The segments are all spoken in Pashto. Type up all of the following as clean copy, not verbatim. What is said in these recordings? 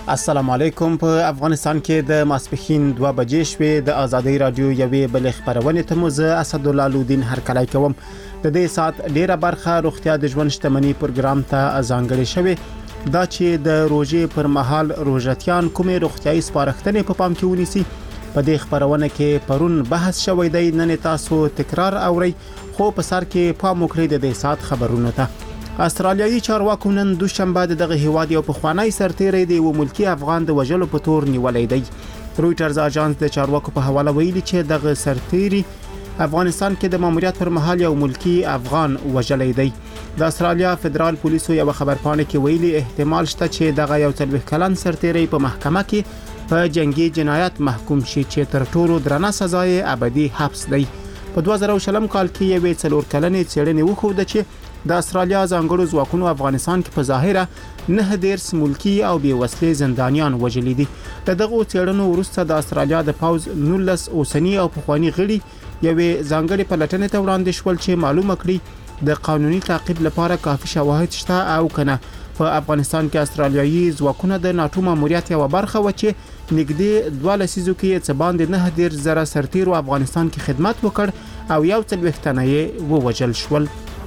السلام علیکم. په افغانستان کې د ماسپښین 2 بجې شوې. د ازادۍ رادیو یوې بل خبرونه ته مزه اسد الله لودین هرکلی کوم. د دې سات ډیره برخه روغتیا د ژوند شتمنۍ پروګرام ته ځانګړې شوې. دا چې د روزې پر مهال روزتيان کومې روغتیايي سپارښتنې په پام کې ونیسي. په دې خبرونه کې پرون بحث شوی دی. نن تاسو تکرار اوري خو په سر کې پام وکړئ د دې سات خبرونه ته. استرالیایي چارواکو نن دوشنبه دغه هیواد یو پخوانی سرتیری دی و ملکی افغان د وژلو په تور نیولې دی. رويټرز اژانس د چارواکو په حواله ویلي چې دغه سرتیری افغانستان کې د ماموریت پر مهال یو ملکی افغان وژلې دی. د استرالیا فدرال پولیسو یو خبرپاڼه کې ویلي احتمال شته چې دغه یو 30 کلن سرتیری په محکمه کې په جنگي جنایت محکوم شي چې تر ټولو درنه سزا یې ابدي حبس دی. په 2000 کال کې یو 4 کلنې څېړنې وښوده چې د استرالیا ځانګړو ځواکونو افغانستان کې په ظاهره 9 ملکی او بې وسلې زندانیان وژلي دي. دغه څېړنو وروسته د استرالیا د پوز 19 اوسنی او پخوانی غړي یوې ځانګړې پلټنې ته وړاندې شول چې معلومه کړي د قانوني تعقیب لپاره کافي شواهد شته او کنه. په افغانستان کې استرالیایي ځواکونه د ناتو ماموریت یو برخه و چې نږدې 2 لسیزو کې څه باندې 9,000 سرتیرو افغانستان کې خدمت وکړ او یو 40 تنه یې ووژل شول.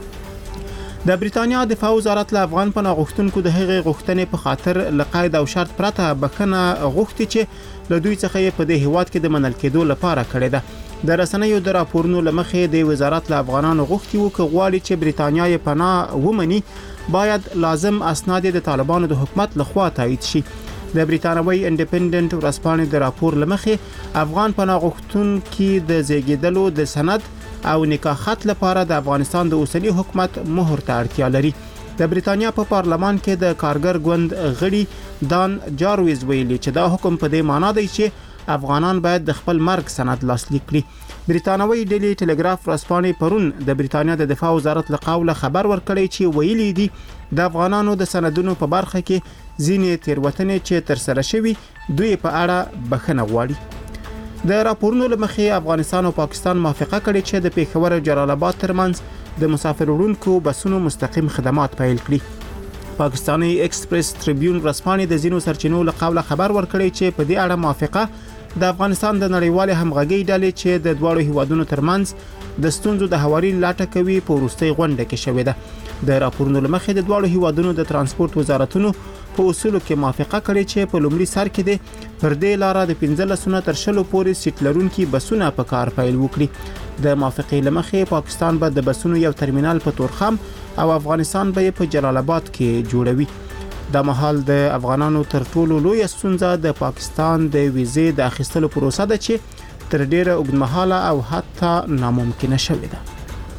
د بریتانیا دفاع وزارت له افغان پناه غوښتونکو د هغې غوښتنې په خاطر لقید او شرط پرته بخنه غوښتي چې له دوی څخه په دې هیواد کې د منل کېدو لپاره کړې ده. د رسنیو د راپورونو لمخې د وزارت له افغانانو غوښتي وو چې غواړي چې بریتانیا یې پناه ومني باید لازم اسناد د طالبانو د حکومت لخوا تایید شي. د بریتانوي انډیپندنت ورځپاڼې د راپور لمخې افغان پناه غوښتونکو د زیږیدلو د سند او نکاح خط لپاره د افغانستان د اوسنی حکومت مهر ته اړتیا لري. د بریتانیا په پارلمان کې د کارګر ګوند غړي دان جارویز ویلي چې دا حکم په دې معنی دی چې افغانان باید د خپل مرګ سند لاسلیک کړي. بریتانوي ډیلی ټلګراف ورځپاڼې پرون د بریتانیا د دفاع وزارت له قوله خبر ورکړی چې ویلي دي د افغانانو د سندونو په برخه کې ځینې تیروتنې چې تر سره شوي دوی په اړه بخښنه غواړي. د راپورونو لمخې افغانستان او پاکستان موافقه کړې چې د پیښور او جلال آباد ترمنځ د مسافر وړونکو بسونو مستقیم خدمات پیل کړي. پاکستاني ایکسپریس ټریبیون ورځپاڼې د ځینو سرچینو له قوله خبر ورکړی چې په دې اړه موافقه د افغانستان د نړیوال همغږي ډلې چې د دوه هیوادونو ترمنځ د ستونزو د هواري لاټه کوي په وروستي غونډه کې شوې ده. د راپورونو لمخې د دوه هیوادونو د ترانسپورت وزارتونو په اصولو کې موافقه کړې چې په لومړي سر کې د پر دې لاره د 15 تر 20 پورې سیټ لرونکي بسونه په کار پیل وکړي. د موافقې لمخې پاکستان به د بسونو یو ترمینال په تورخم او افغانستان به په جلال آباد کې جوړوي. د مهال د افغانانو تر ټولو لوی ستونزه د پاکستان د ویزې د اخیستلو پروسه ده چې تر ډیره اوږدمهاله او حتی ناممکنه شوې ده.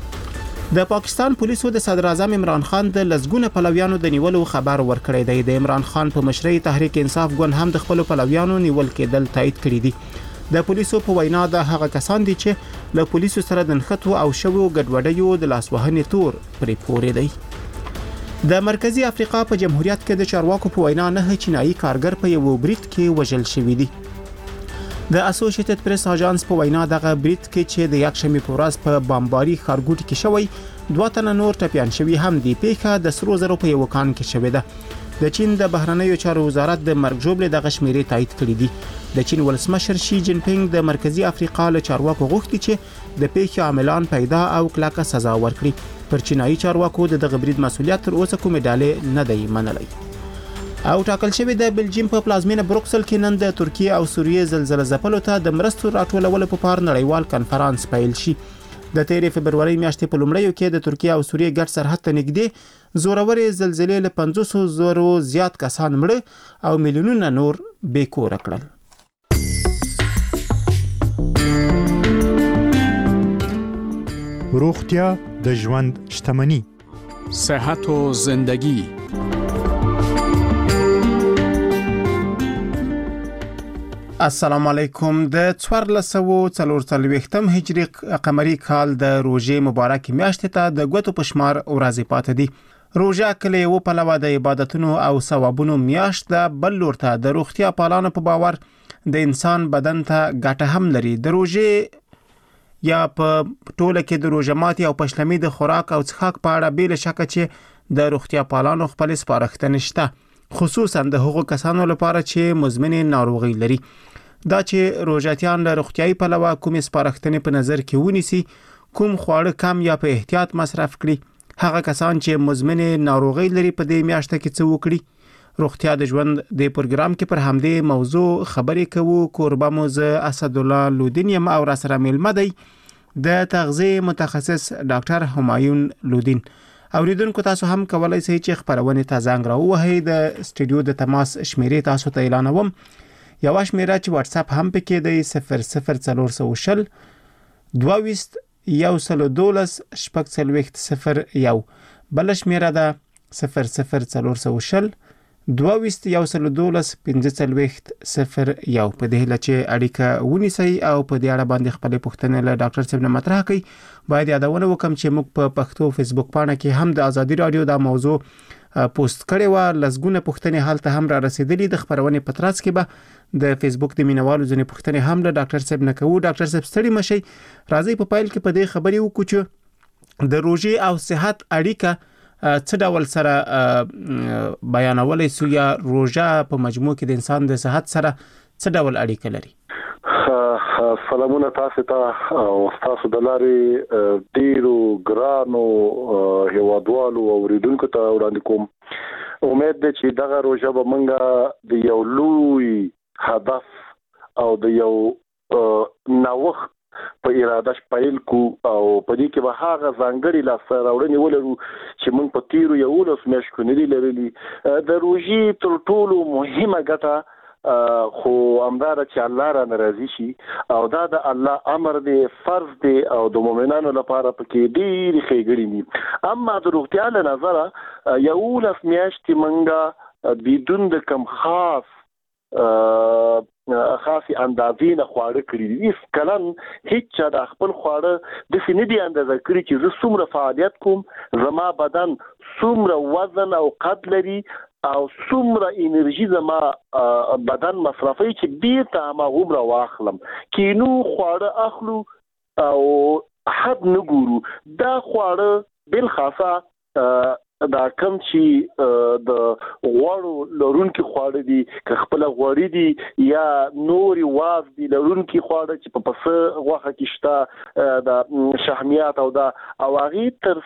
د پاکستان پولیسو د صدر اعظم عمران خان د لزګونه پلویانو د نیولو خبر ورکړی دی. د عمران خان په مشرۍ تحریک انصاف ګوند هم د خپل پلویانو نیول کېدل تایید کړی دي. د پولیسو په وینا د هغه کسان دي چې له پولیسو سره د نښتو او شوو ګډوډیو د لاسوهنې تور پرې پورې دی. د مرکزی افریقا په جمهوریت کې د چارواکو په وینا 9 چینایي کارګر په یو بریټ کې وژل شوي دي. د اسوسییټډ پریس اژانس په وینا دغه بریټ کې چې د یکشنبه په ورځ په بمباري خارګوټ کې شوی 2 تنه نور ټپيان شوي هم دي. پیښه د سرو زرو په یو کان کې شوې ده. د چین د بهرنیو چارو وزارت د مرګ جوړې د غشمیرې تایید کړې دي. د چین ولسمشر شي جین پینګ د مرکزی افریقا له چارواکو غوښتي چې د پیښې عاملان پیدا او کلکه سزا ورکړي. پر چینایي چارواکو د دغه برید مسولیت تر اوسه کومې ډالې نه دی منلای. او ټاکل شوی د بلجیم په پلازمینه بروکسل کې نن د ترکیه او سوریه زلزلې ځپلو ته د مرستو راټولولو په پار نړیوال کنفرانس پیل شي. د 13 فبرवरी میاشتې په لومړیو کې د ترکیه او سوریه ګډ سرحد ته نږدې زورورې زلزلې له 500,000 زیات کسان مړه او میلیونونه نور بې کور کړل. روغتیا د ژوند شتمني. صحت و زندگی. السلام علیکم. د 1440 هجری قمری کال د روزې مبارک میاشتې ته د غوتو پشمار ورځې پاتې دي. روزه کله یو په لوا د عبادتونو او ثوابونو میاشت ده. بل لورته د روغتیا پالانو په باور د انسان بدن ته ګټه هم لري. د روزې یا په ټوله کې د روزه ماتي او پښلمي د خوراک او څښاک په اړه بیل شک چې د روغتیا پالانو خپل سپارښتنې شته. خصوصا د هغو کسانو لپاره چې مزمن ناروغي لري. دا چې روژاتیان له روغتیايي پلوه کوم سپارښتنې په نظر کې ونیسي، کوم خواړه کم یا په احتیاط مصرف کړي، هغه کسان چې مزمن ناروغي لري په دې میاشت کې څه وکړي. روغتیا د ژوند د پروګرام کې پر همدې موضوع خبرې کوو. کوربه مو زه اسدالله لودین یم او را سره میلمه دی د تغذیه متخصص ډاکټر همایون لودین. اوریدونکو تاسو هم کولای شئ چې خبرونه ته زنګ راووهئ. د سټوډیو د تماس شمیرې تاسو ته اعلانوم. یو شمیره چې واتس اپ هم پکې دی 00420 22 112 شپږ بل شمیره ده 00420 22 112 15 په دې هله چې اړیکه ونیسئ او په دې اړه باندې خپل پوښتنې له ډاکټر صاحب نه مطرح کړئ. باید یادونه وکم چې موږ په پښتو فیسبوک پاڼه کې هم د ازادي رادیو دا موضوع پوسټ کړې و. لزګونه پوښتنې حالت هم را رسیدلې. د خبرونه په ترڅ کې به د فیسبوک د مینوالو ځنې پوښتنې هم له ډاکټر صاحب نه کوو. ډاکټر صاحب ستړي مشي، راځي په پایل کې په دې خبرې وکړو چې د روژې او صحت اړیکه څه ډول سره بیانولای سو، یا روژه په مجموع کې د انسان د صحت سره څه ډول اړیکه لري؟ سلامونه تاسو ته او تاسو د لارې ډیرو ګرانو هیوادوالو او اوریدونکو ته وړاندې کوم. امید ده چې دغه روژه به موږ د یو لوی هدف او د یو نوښت په اراده شپایل کو او په دې کې به هغه ځانګړي لاسته راوړنې ولرو چې موږ په تیرو 11 میاشتو کې نه لرلي. د روژې تر ټولو مهمه ګټه خو همدار چې الله را ناراضي شي او دا د الله امر دی، فرض دی او د مؤمنانو لپاره پکې ډېری ښېګړې دي. اما د روغتیا له نظره 11 میاشتې موږ بدون د کم خاصی اندازې نه خواړه کړی دي. کلن هیڅ چا د خپل خواړه د سینې دی اندازه کړی چې زه څومره فعالیت کوم، زما بدن څومره وزن او قد لري او څومره انرژي زما بدن مصرفوي چې بیرته ما عمره واخلم. کینو خواړه اخلو او حد نه ګورو. دا خواړه بل خاصه دا کم چې د غوړو لرونکي خواړه دي، که خپل غوړي دي یا نوري واز دي لرونکي خواړه چې په پسه غوښه کې شته، د شحمیات او دا او هغه تر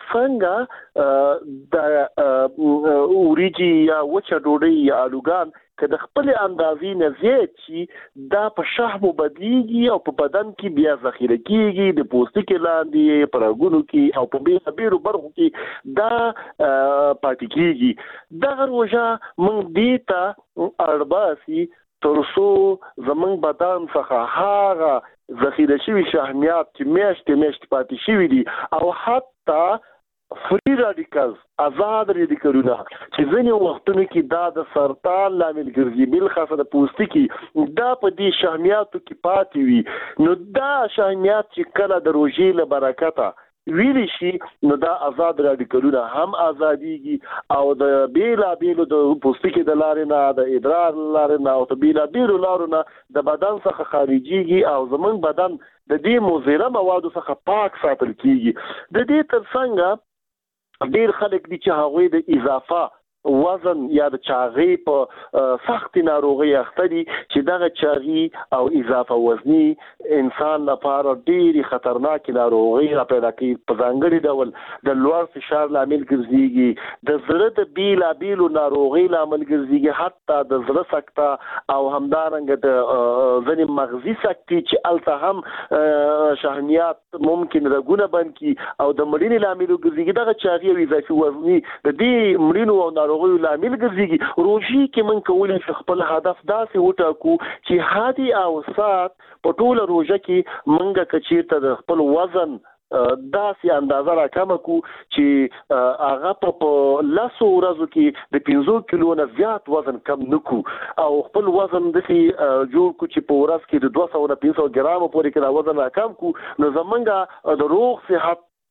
څنګه د اوریجی یا وچه ډوډۍ یا الوګان که د خپل اندازې نه زیات شي دا په شحمو بدلیږي او په بدن کې بیا ذخیره کیږي، د پوستکي لاندې په رګونو کې او په بیرو برخو کې دا پاتې کیږي. دغه روژه موږ دې ته اړباسي ترڅو زمونږ بدن څخه هغه ذخیره شوي شحمیات چې میاشتې پاتې شوي دي او حتی فری رادیکالز آزاد رادیکالونه چې ځینې وختونو کې دا د سرطان لامل ګرځي، بل خاصه د پوستکي دا په دې شحمیاتو کې پاتې وي. نو دا شحمیات چې کله د روژې له برکته ویلی شي نو دا آزاد رادیکالونه هم آزادیږي او د بیلابیلو د پوستکي د لارې نه، د ادرار لارې نه او د بیلابیلو لارو نه د بدن څخه خارجيږي او زمونږ بدن د دې مضره موادو څخه پاک ساتل کیږي. د دې ترڅنګ ډیر خلک دي چې هغوی د اضافه وزن یا د چاغي په سخت ناروغي اخته دي چې دغه چاغي او اضافه وزني انسان لپاره ډیری خطرناک ناروغي را پیدا کوي. په ځانګړي ډول د لوړ فشار لامل ګرځيږي، د زړه د بیلابیلو ناروغي لامل ګرځيږي، حتی د زړه سکته او همدارنګه د ځینې مغزي سکتې چې الته هم شحمیات ممکن رګونه بند کی او د مړینې لامل ګرځيږي. دغه چاغي او اضافي وزني د دې مړینو او ناروغیو لامل ګرځيږي. روژې کې موږ کولی شو خپل هدف داسې وټاکو چې هادي او سات په ټوله روژه کې موږ کچیرته د خپل وزن داسې اندازه را کم کو چې هغه په 10 ورځو کې د 15 کیلو نه زیات وزن کم نکو او خپل وزن داسې جوړ کو چې په ورځ کې د 200 نه 500 ګرام پورې کې دا وزن را کم کو. نو زمونږ د روغ صحت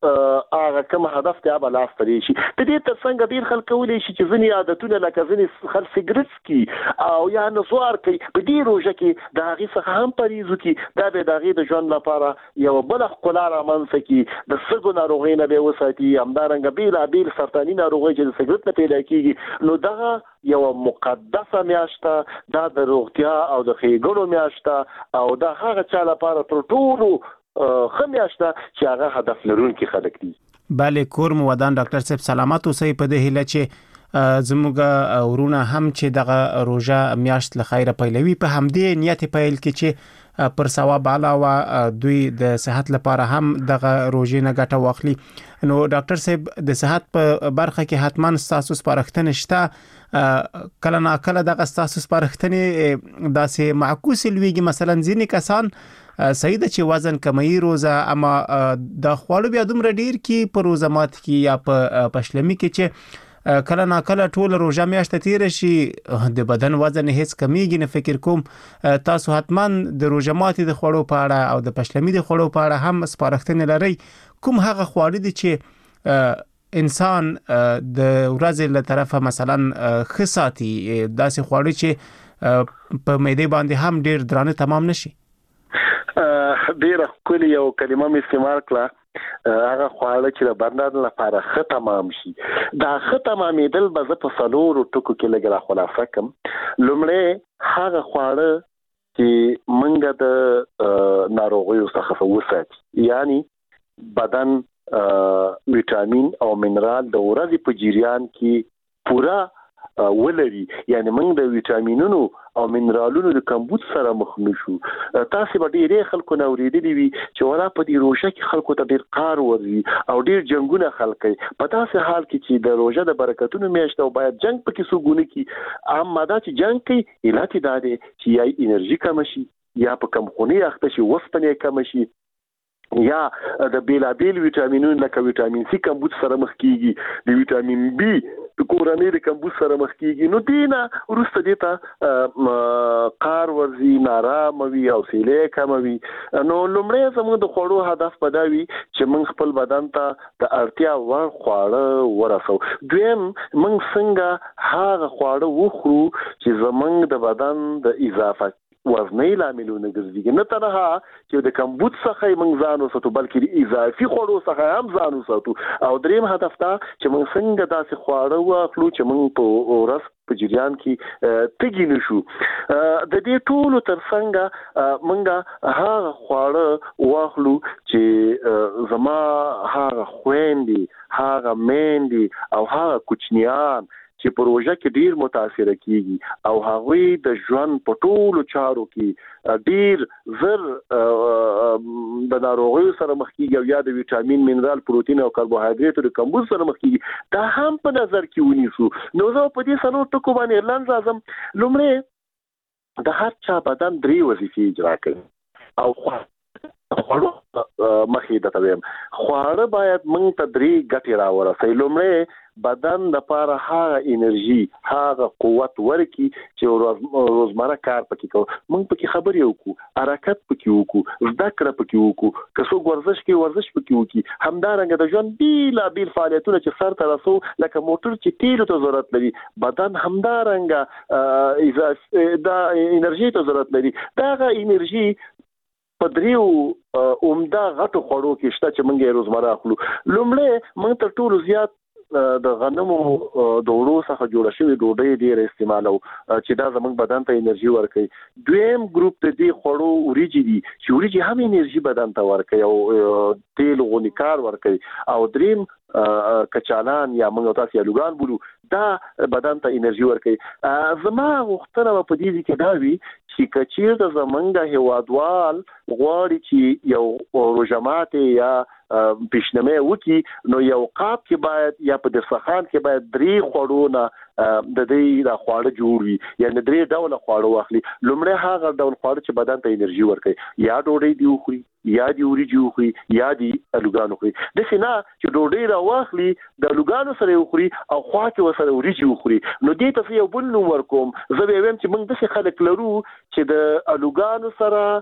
هغه کوم هدف ته به لاس ترې شي. د دې ترڅنګ ډېر خلک کولی شي چې ځینې عادتونه لکه ځینې خلک سګرټ څکي او یا نسوار کوي په دې روژه کې د هغې څخه هم پرهیز وکړي. دا به د هغې د ژوند لپاره یوه بله ښکلا رامنځته کړي، د سږو ناروغۍ نه به یې وساتي، همدارنګه بېلابېل سرطاني ناروغۍ چې د سګرټ نه پیدا کېږي. نو دغه یوه مقدسه میاشته دا د روغتیا او د ښېګڼو میاشته او دا هغه چا لپاره تر ټولو ښه میاشته چې هغه هدف لرونکي خلک دي. بله کور مو ودان ډاکټر صاحب سلامت اوسئ. په دې هیله چې زموږ ورونه هم چې دغه روژه میاشت له خیره پیلوي په همدې نیت پیل کې چې پر ثواب علاوه دوی د صحت لپاره هم دغه روژې نه ګټه واخلي. نو ډاکټر صاحب د صحت په برخه کې حتما ستاسو سپارښتنې شته. کله ناکله دغه ستاسو سپارښتنې داسې معکوس لویږي، مثلا ځینې کسان صحیح ده چې وزن کموي روزه، اما د خواړو بیا دومره ډیر کې په روزه مات کې یا په پښلمي کې چې کله ناکله ټول روزه میاشت تیر شي د بدن وزن هیڅ کمیږي نه. فکر کوم تاسو حتما د روزه ماتي د خواړو په اړه او د پښلمي د خواړو په اړه هم سپارښتنې لري. کوم هغه خواړه دي چې انسان د ورځې له طرفه مثلا خصاتي، داسې خواړه چې په معده باندې هم ډیر درانه تمام نشي؟ ډیره ښکلې یو کلمه مې استعمال کړه، هغه خواړه چې د بدن لپاره ښه تمام شي. دا ښه تمامېدل به زه په څلورو ټکو کې لږ راخلاصه کړم. لومړی هغه خواړه چې موږ د ناروغیو څخه وساتي، یعنی بدن ویټامین او منرال د ورځې په جریان کې پوره ولري، یعنی موږ د ویټامینونو او منرالونو د کمبود سره مخ نشو. تاسو به ډېرې خلکو نه اورېدلي وي چې ولا په دې روژه کې خلکو ته ډېر کار ورځي او ډېر جنګونه خلک کوي. په داسې حال کې چې د روژه د برکتونو میاشت او باید جنګ پکې څوک ونه کړي، اما دا چې جنګ کوي علت یې دا دی چې یا انرژي کمه شي، یا په کمخونۍ اخته شي، اوسپنې کمه شي، یا د بیلابیل ویټامینونو لکه ویټامین سی کمبود سره مخ کیږي، د ویټامین بی د کورنۍ د کمبود سره مخ کیږي. نو دینا وروسته دې ته کار ورځي، نارامه وي، حوصلې کمه وي. نو لومړی زموږ د خوړو هدف به دا وي چې موږ خپل بدن ته د اړتیا وړ خواړه ورسو. دویم موږ څنګه هغه خواړه وخورو چې زموږ د بدن د اضافه وزنۍ لاملونه ګرځي، نه تنها چې د کمبود څخه موږ ځان وساتو بلکې د اضافي خوړو څخه هم ځان وساتو. او دریم هدف دا چې موږ څنګه داسې خواړه واخلو چې موږ په ورځ په جریان کې تږي نشو. د دې ټولو ترڅنګ موږ هغه خواړه واخلو چې زما هغه خويندې، هغه میندې او هغه کوچنیان چې په روژه کې ډیر متاثر کیږي او هغوی د ژوند په ټولو چارو کې ډیر زر د ناروغیو سره مخ کیږي او یا د ویټامین، منرال، پروتین او کاربوهایډریټو د کمبود سره مخ کیږي، دا هم په نظر کې ونیسو. نو زه په دې څلور ټکو باندې اعلان راځم. لومړی د هر چا بدن 3 وظیفې اجرا کوي او خواړه مخې ته ویم خواړه باید موږ ته 3 ګټې راورسوي. لومړی بدن د لپاره هغه انرژي، هغه قوت ورکي چې روزمره کار پکې کوو. موږ پکې خبرې وکړو، حرکت پکې وکړو، زده کړه پکې وکړو، که څوک ورزش کوي ورزش پکې وکړي. همدارنګه د ژوند بیلابیل فعالیتونه چې سر ته رسو لکه موټر چې تیلو ته ضرورت لري، بدن همدارنګه دا انرژي ته ضرورت لري. دغه انرژي په 3 عمده غټو خوړو کې شته چې موږ یې روزمره اخلو. لومړی موږ تر ټولو زیات د غنمو د وړو څخه جوړه شوې ډوډۍ ډېر استعمالو چې دا زموږ بدن ته انرژي ورکوي. دویم ګروپ د دې خوړو وریجې دي چې وریجې هم انرژي بدن ته ورکوي او تیل غونی کار ورکوي. او دریم کچالان یا موږ تاسو یې لوګان بولو، دا بدن ته انرژي ورکوي. زما غوښتنه په دې کې دا وي چې کچیر د زمونږ هیوادوال غواړي چې یو روژمات یا پیشنمه وکي، نو یو قاب کې باید یا په دسترخوان کې باید 3 خوړونه د دې د خواړه جوړ وي، یعنی 3 ډول خواړه واخلي. لومړی هغه ډول خواړه چې بدن ته انرژي ورکوي، یا ډوډۍ دی وخوري یا دی وریجو خوري یا دی الوګانو خوري د سینا چې ډوډۍ را واخلي د الوګانو سره خوري او خوا کې وسره وریجو خوري نو دې ته یو بل نوم ورکوم زه به ویم چې موږ د خلک لرو چې د الوګانو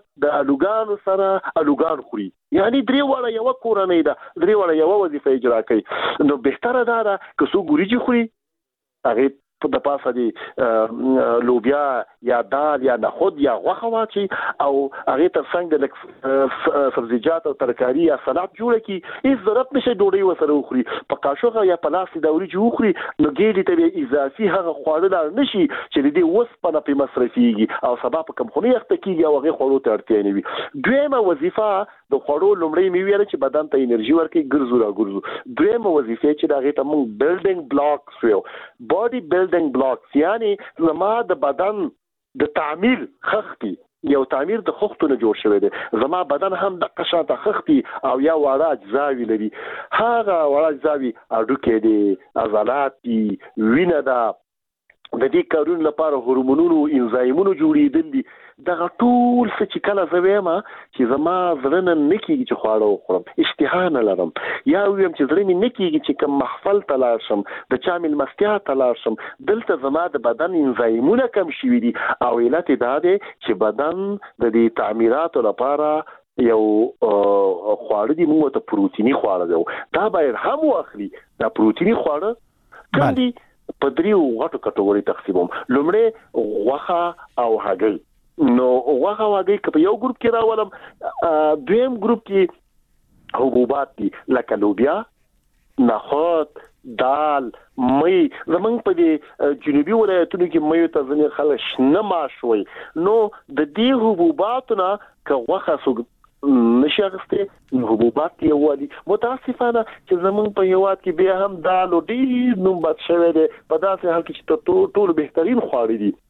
سره الوګان خوري یعنی درې وړه یو کورنۍ ده درې وړه یو وظیفه اجرا کوي نو بهتره ده که څو ګوريجي خوري هغه په د پاسه دي لوبیا یا دال یا نخود یا غوښه واچي او هغه تر څنګ د سبزیجات او ترکاری یا سلاد جوړ کی هیڅ ضرورت نشي ډوډۍ وسره وخوري په قاشوغه یا په لاس د وریجو وخوري نو ګېډې ته اضافي هغه خوړل نشي چې د وسپنه په مصرفيږي او سبب کوم خوني وخت کېږي او هغه خوړو ته اړتیا نه وي دویمه وظیفه د خوړو لومړی میوه چې بدن ته انرژي ورکړي ګرځو دویمه وظیفه چې دا غي ته موږ بیلډینګ بلاکس ویو باډي بیلډینګ بلاکس یعنی زما د بدن د تعمیر خختي یو تعمیر د خختونو جوړ شوی دی زما بدن هم د قشاته خختي او یا وړه اجزاوی لري هغه وړه اجزاوی اډوکې دي عضلات دي وینه ده د دې کارونو لپاره هورمونونو انزایمونو جوړېدل دي دا ټول څه چې کله زویما چې زما زړه نه کیږي چې خواړه وخورم اشتها نه لرم یا ویم چې زړه مې نه کیږي چې کوم محفل ته لاړ شم د چا ملمستیا ته لاړ شم دلته زما د بدن انزایمونه کم شوي دي او علت دا دی چې بدن د دې تعمیراتو لپاره یو خواړه دي موږ ته پروتینی خواړه دی دا باید هم واخلي دا پروتینی خواړه کوم دي په دریو غټو کټګوري تقسیموم لومړی غوښه او هګۍ نو غوښه او هګۍ په یو ګروپ کې راولم دویم ګروپ کې حبوبات دي لکه لوبیا نخود دال مې زمونږ په دې جنوبي ولایتونو کې مې ته ځنې خلک نه ماشوي نو د دې حبوباتو نه که غوښه نشي اغسته حبوبات یو ودی متاسفانه چې زمونږ په هیواد کې بیا هم دال او ډیر نوم بد شوی دی په داسې حال کې چې ټول بهترین خواړه دي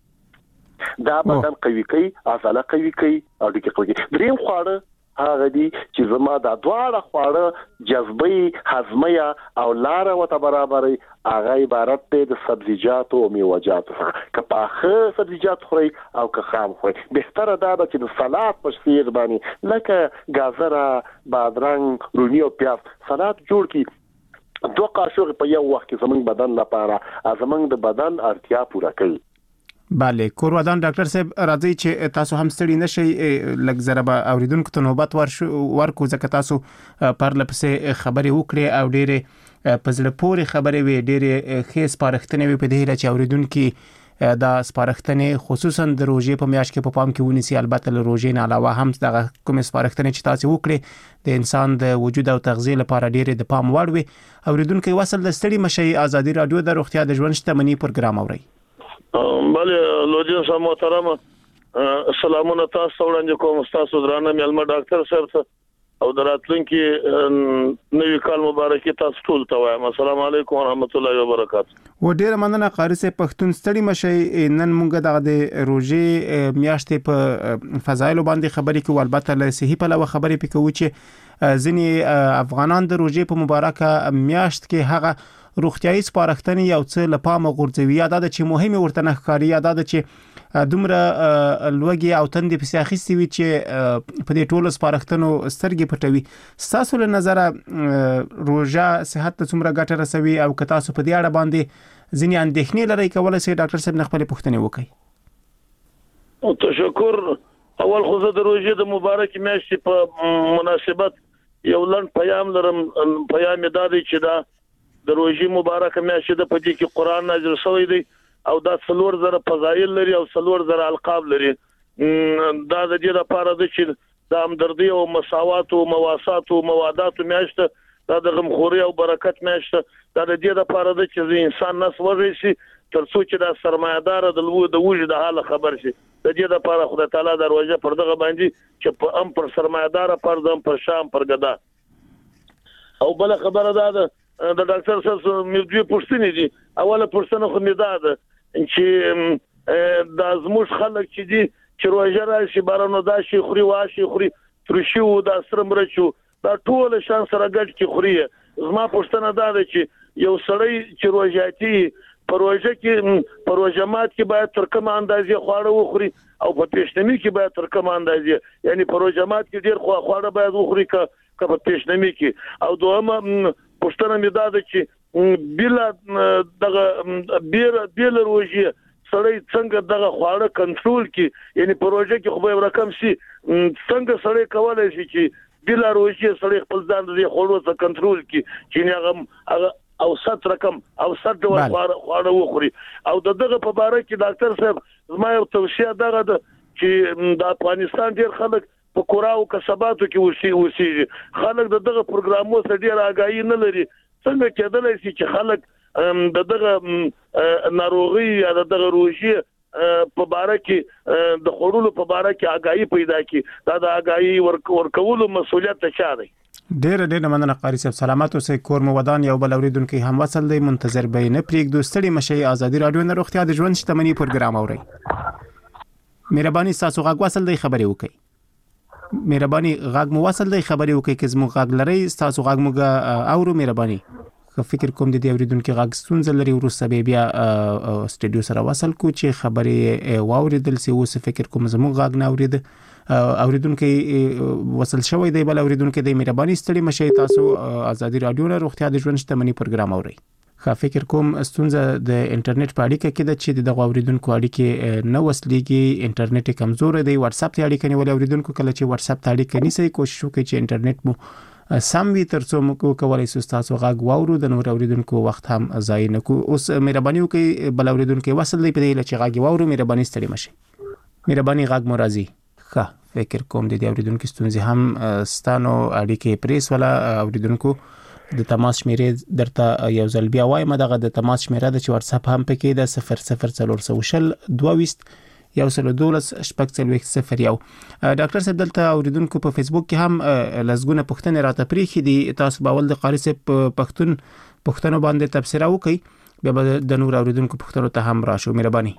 دا بدن قوي کوي عضله قوي کوي او د قوي دریم خواړه هغه دي چې زما د دواړه خواړه جذبي هضميه او لار او ته برابرې هغه عبارت دی د سبزیجاتو او میوه‌جاتو که پاخه سبزیجات خوري او که خام خوري بهتره دا ده چې د سلاد په شیر باندې لکه گازره بادرنګ رومي او پیاز سلاد جوړ کی دوه قاشق په یو وخت کې زمونږ بدن لپاره زمونږ د بدن اړتیا پوره کوي bale کورودان ډاکټر صاحب راځي چې تاسو هم ستړي نشئ لږ ضربه اوریدونکو ته نوبت ورکو ځکه تاسو پر لپسې خبرې وکړي او ډېرې په زړه پورې خبرې وي ډېرې ښې سپارښتنې وي په دې هیله چې اوریدونکو دا سپارښتنې خصوصا د روژې په میاشت کې په پام کې ونیسي البته له روژې نه علاوه هم دغه کوم سپارښتنې چې تاسو وکړي د انسان د وجود او تغذیه لپاره ډېرې د پام وړ وي اوریدونکو وصل د ستړي مشي ازادي رادیو د روغتیا د ژوند شتمنۍ پروګرام اوري بله لوجین صاحب محترم سلامونه تاسو وړاندې کوم تاسو درانه ملما ډاکټر صاحب او دراتلونکي نوې کال مبارکي تاسو ټول ته وایم السلام علیکم ورحمت الله وبرکاته و ډیره مننه قاری صاحب پښتون ستړي مشي نن مونږ د روژې میاشتې په فضایل باندې خبرې کوو البته له صحي په لور خبرې پکوي چې ځینې افغانان د روژې په مبارکه میاشت کې هغه روغتيایي سپارښتنې یو څه لپاره غورځوي یا د چې مهمه ورته نه ښکاري یا د چې دومره لوګي او تندې په سیاخستي وي چې په دې ټولو سپارښتنو سترګې پټوي تاسو له نظر روژه صحت ته څومره ګټه رسوي او که تاسو په دې اړه باندې ځینې اندېښنې لرئ کولای شئ ډاکټر صاحب خپل پوښتنې وکړي تشکر اول خو زه د روژې د مبارک میاشتې په مناسبت یو لنډ پیغام لرم پیغام دا دی چې دا د روژې مبارکه میاشت د پدې کې قران نازل شوی دی او دا 4000 فضایل لري او 4000 القاب لري دا د دې لپاره چې د همدردی او مساوات او مواسات او موادات میاشت دا د غمخوري او برکت میاشت دا د دې لپاره چې انسان نس وږي شي ترڅو چې د سرمایدار د وجود حال خبر شي د دې لپاره خدای تعالی دروازه پر دغه باندې چې په ام پر سرمایدار پر دم پر شام پر غدا او بل خبره ده د ډاکټر صاحب مې دوی پوښتنې دي اوله پوښتنه خو مې ده چې د زموږ خلک چې دي چې روژه راشي بارانو دا شي خوري واشي خوري ترشي او د سره مرچو دا ټول شان سره ګډ کې خوري زما پوښتنه ده چې یو سړی چې روژاتي پروژه کې پروژمات کې باید تر کومه اندازې خواړه وخوري او په پیشنمی کې باید تر کومه اندازې یعنی پروژمات کې ډیر خواړه باید وخوري که په پیشنمی کې او دومره پښتنه مې دا ده چې بل دغه بیر روزي سړی څنګه دغه خواړه کنټرول کی یعنی پروژه کې خو به رقم شي څنګه سړی کولای شي چې بل روزي سړی خپل ځان دې خوړو څخه کنټرول کی چې هغه اوسط رقم اوسط ډول خواړه وخوري او دغه په اړه کې ډاکټر صاحب زما یو توصیه دغه ده چې د افغانستان ډیر خلک په کوراو کسباتو کې وسی خلک دغه پروګرامو سره ډیر آگاهی نه لري څنګه کېدلای شي چې خلک دغه ناروغي یا دغه روزي په اړه کې د خورولو په اړه کې آگاهی پیدا کی دا د آگاهی ورکولو مسولیت چا دی ډېر مننه قاری صاحب سلامات اوسئ کور مو ودان یو بل اوریدونکو هم وصل دی منتظر به نه پریږدو ستړي مشي ازادي رادیو نه روغتیا د ژوند شتمنۍ پروګرام اوري مهرباني تاسو غږ وصل دی خبري وکړئ مهرباني غږ مو وصل دی خبري وکړئ که زموږ غږ لري تاسو غږ موږ اورو مهرباني فکر کوم د دې اوریدونکو غږ ستونزه لري ورسره بیا سټډیو سره وصل کو چې خبرې واوریدل سي اوس فکر کوم زموږ غږ نه اورید اوریدونکو وصل شوی دی بل اوریدونکو د مهرباني ستړي مشي تاسو ازادي رادیو نه روغتیا د ژوند شتمنۍ پروګرام اوري فکر کوم ستونزه د انټرنیټ په اړیکه کې د چې د اوریدونکو اړیکې نه وصلېږي انټرنیټ کمزور دی واتس اپ ته اړیکه نیول اوریدونکو کله چې واتس اپ ته اړیکه نیسي کوشش وکړئ چې انټرنیټ مو سم وي ترڅو موږ کولای شو تاسو غږ واورو د نور اوریدونکو وخت هم ضایع نه کو اوس مهرباني وکړئ بل اوریدونکو وصل دی په دې چې غږ واورو مهرباني ستړي مشي مهرباني غږ مو راځي فکر کوم د دې اوریدونکو ستونزې هم ستانو اړیکې پریس ولا اوریدونکو د تماس شمیرې درته یو ځل بیا وایم دغه د تماس شمیره د واتس اپ هم پکې د 004022 یو سل دولس شپږ څلوېښت صفر یو ډاکټر صاحب دلته اوریدونکو په فیسبوک کې هم لزګونه پوښتنې راته پریخي دي تاسو باول د قاری صاحب پښتنو باندې تبصره وکړئ بیا د نور اوریدونکو پښتنو ته هم راشو مهرباني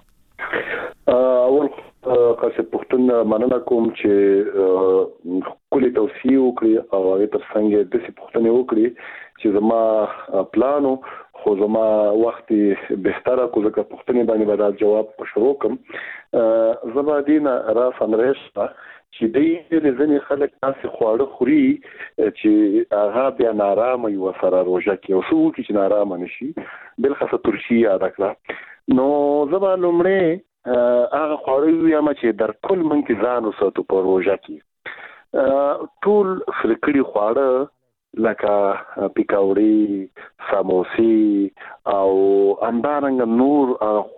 اول قاری پښتون مننه کوم چې کلی توصیه وکړي او هغه ترڅنګ د څه پښتنې وکړي چې زما پلانو خو زما وخت بهتره کو ځکه پښتنې باندې به جواب شروع کوم زبادینا را فنرشتا چې دې ځنې خلک تاسو خواړه خوري چې هغه بیا نارامه یو سره روزه کې او څو کې چې نارامه نشي بل خاصه ترشي یاد کړه نو زبا لمړې هغه خواړه یم چې در ټول منځ ځان وساتو په روزه کې ټول فلکړي خواړه لکه پیکاوړي سموسي او همدارنګه نور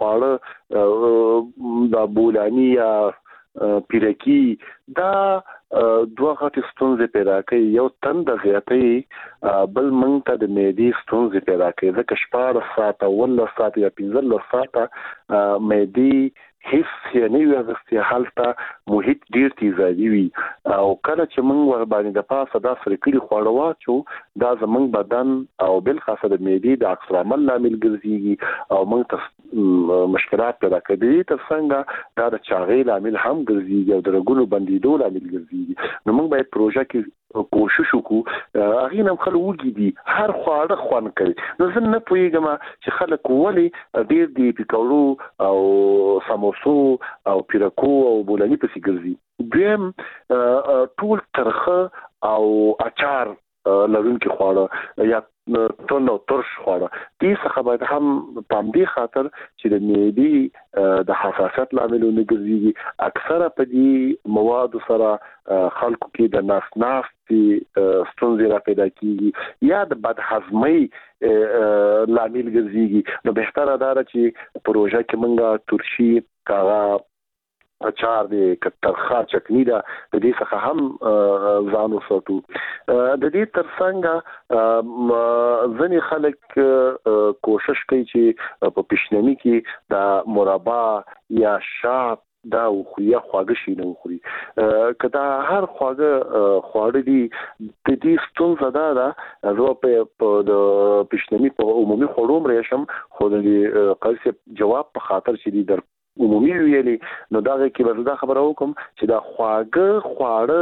خواړه د بولانی یا پیرکی دا دوه غټ ستونزې پیدا کوي یو تند غیاتي بل منګ ته د معدې ستونزې پیدا کوي ځکه شپاره ساعته ولا ساعت یا 15 ساعته معدې هیڅ یې نه وي غوښتي حالت محیط ډیر تیزادي وي او کله چې موږ ور باندې د پاسه د فرکړي خواړه واچو دا زموږ بدن او بل خاصه د معدې د عکس العمل لامل ګرځي او موږ ته مشکلات پیدا کوي ترڅنګ دا د چاغې لامل هم ګرځي او د رګونو بندیدو لامل ګرځي نو موږ باید پروژه کې کوشش وکړو هغه نم خلک وګي دي هر خواړه خوان کوي نو زه نه پوهیږم چې خلک ولي ډیر دی پکاورو او سموسو او پیرکو او بولانی پسې ګرځي دیم ټول ترخه او اچار لرونکي خواړه یا تون او ترش خواړه دې څخه باید هم په دې خاطر چې د معدې د حساسیت لامل نه ګرځي اکثره په دې مواد سره خلکو کې د ناف ستونزې را پیدا کیږي یا د بد هضمۍ لامل ګرځي نو بهتره ده چې پروژه کې منګه ترشي کاغه اچار دې کترخه چکنی دا د دې څخه هم ځان وساتو د دې ترڅنګ ځنې خلک کوشش کوي چې په پښنمی کې د مربا یا شات دا خو یا خواږه شي نه خوري کدا هر خواړه دي د دې ستونزه ده زه په د پښنمی په عمومي خورم راشم خو د قصې جواب په خاطر چې در عمومي ویلي نو دا کې به دا خبره وکم چې دا خواږه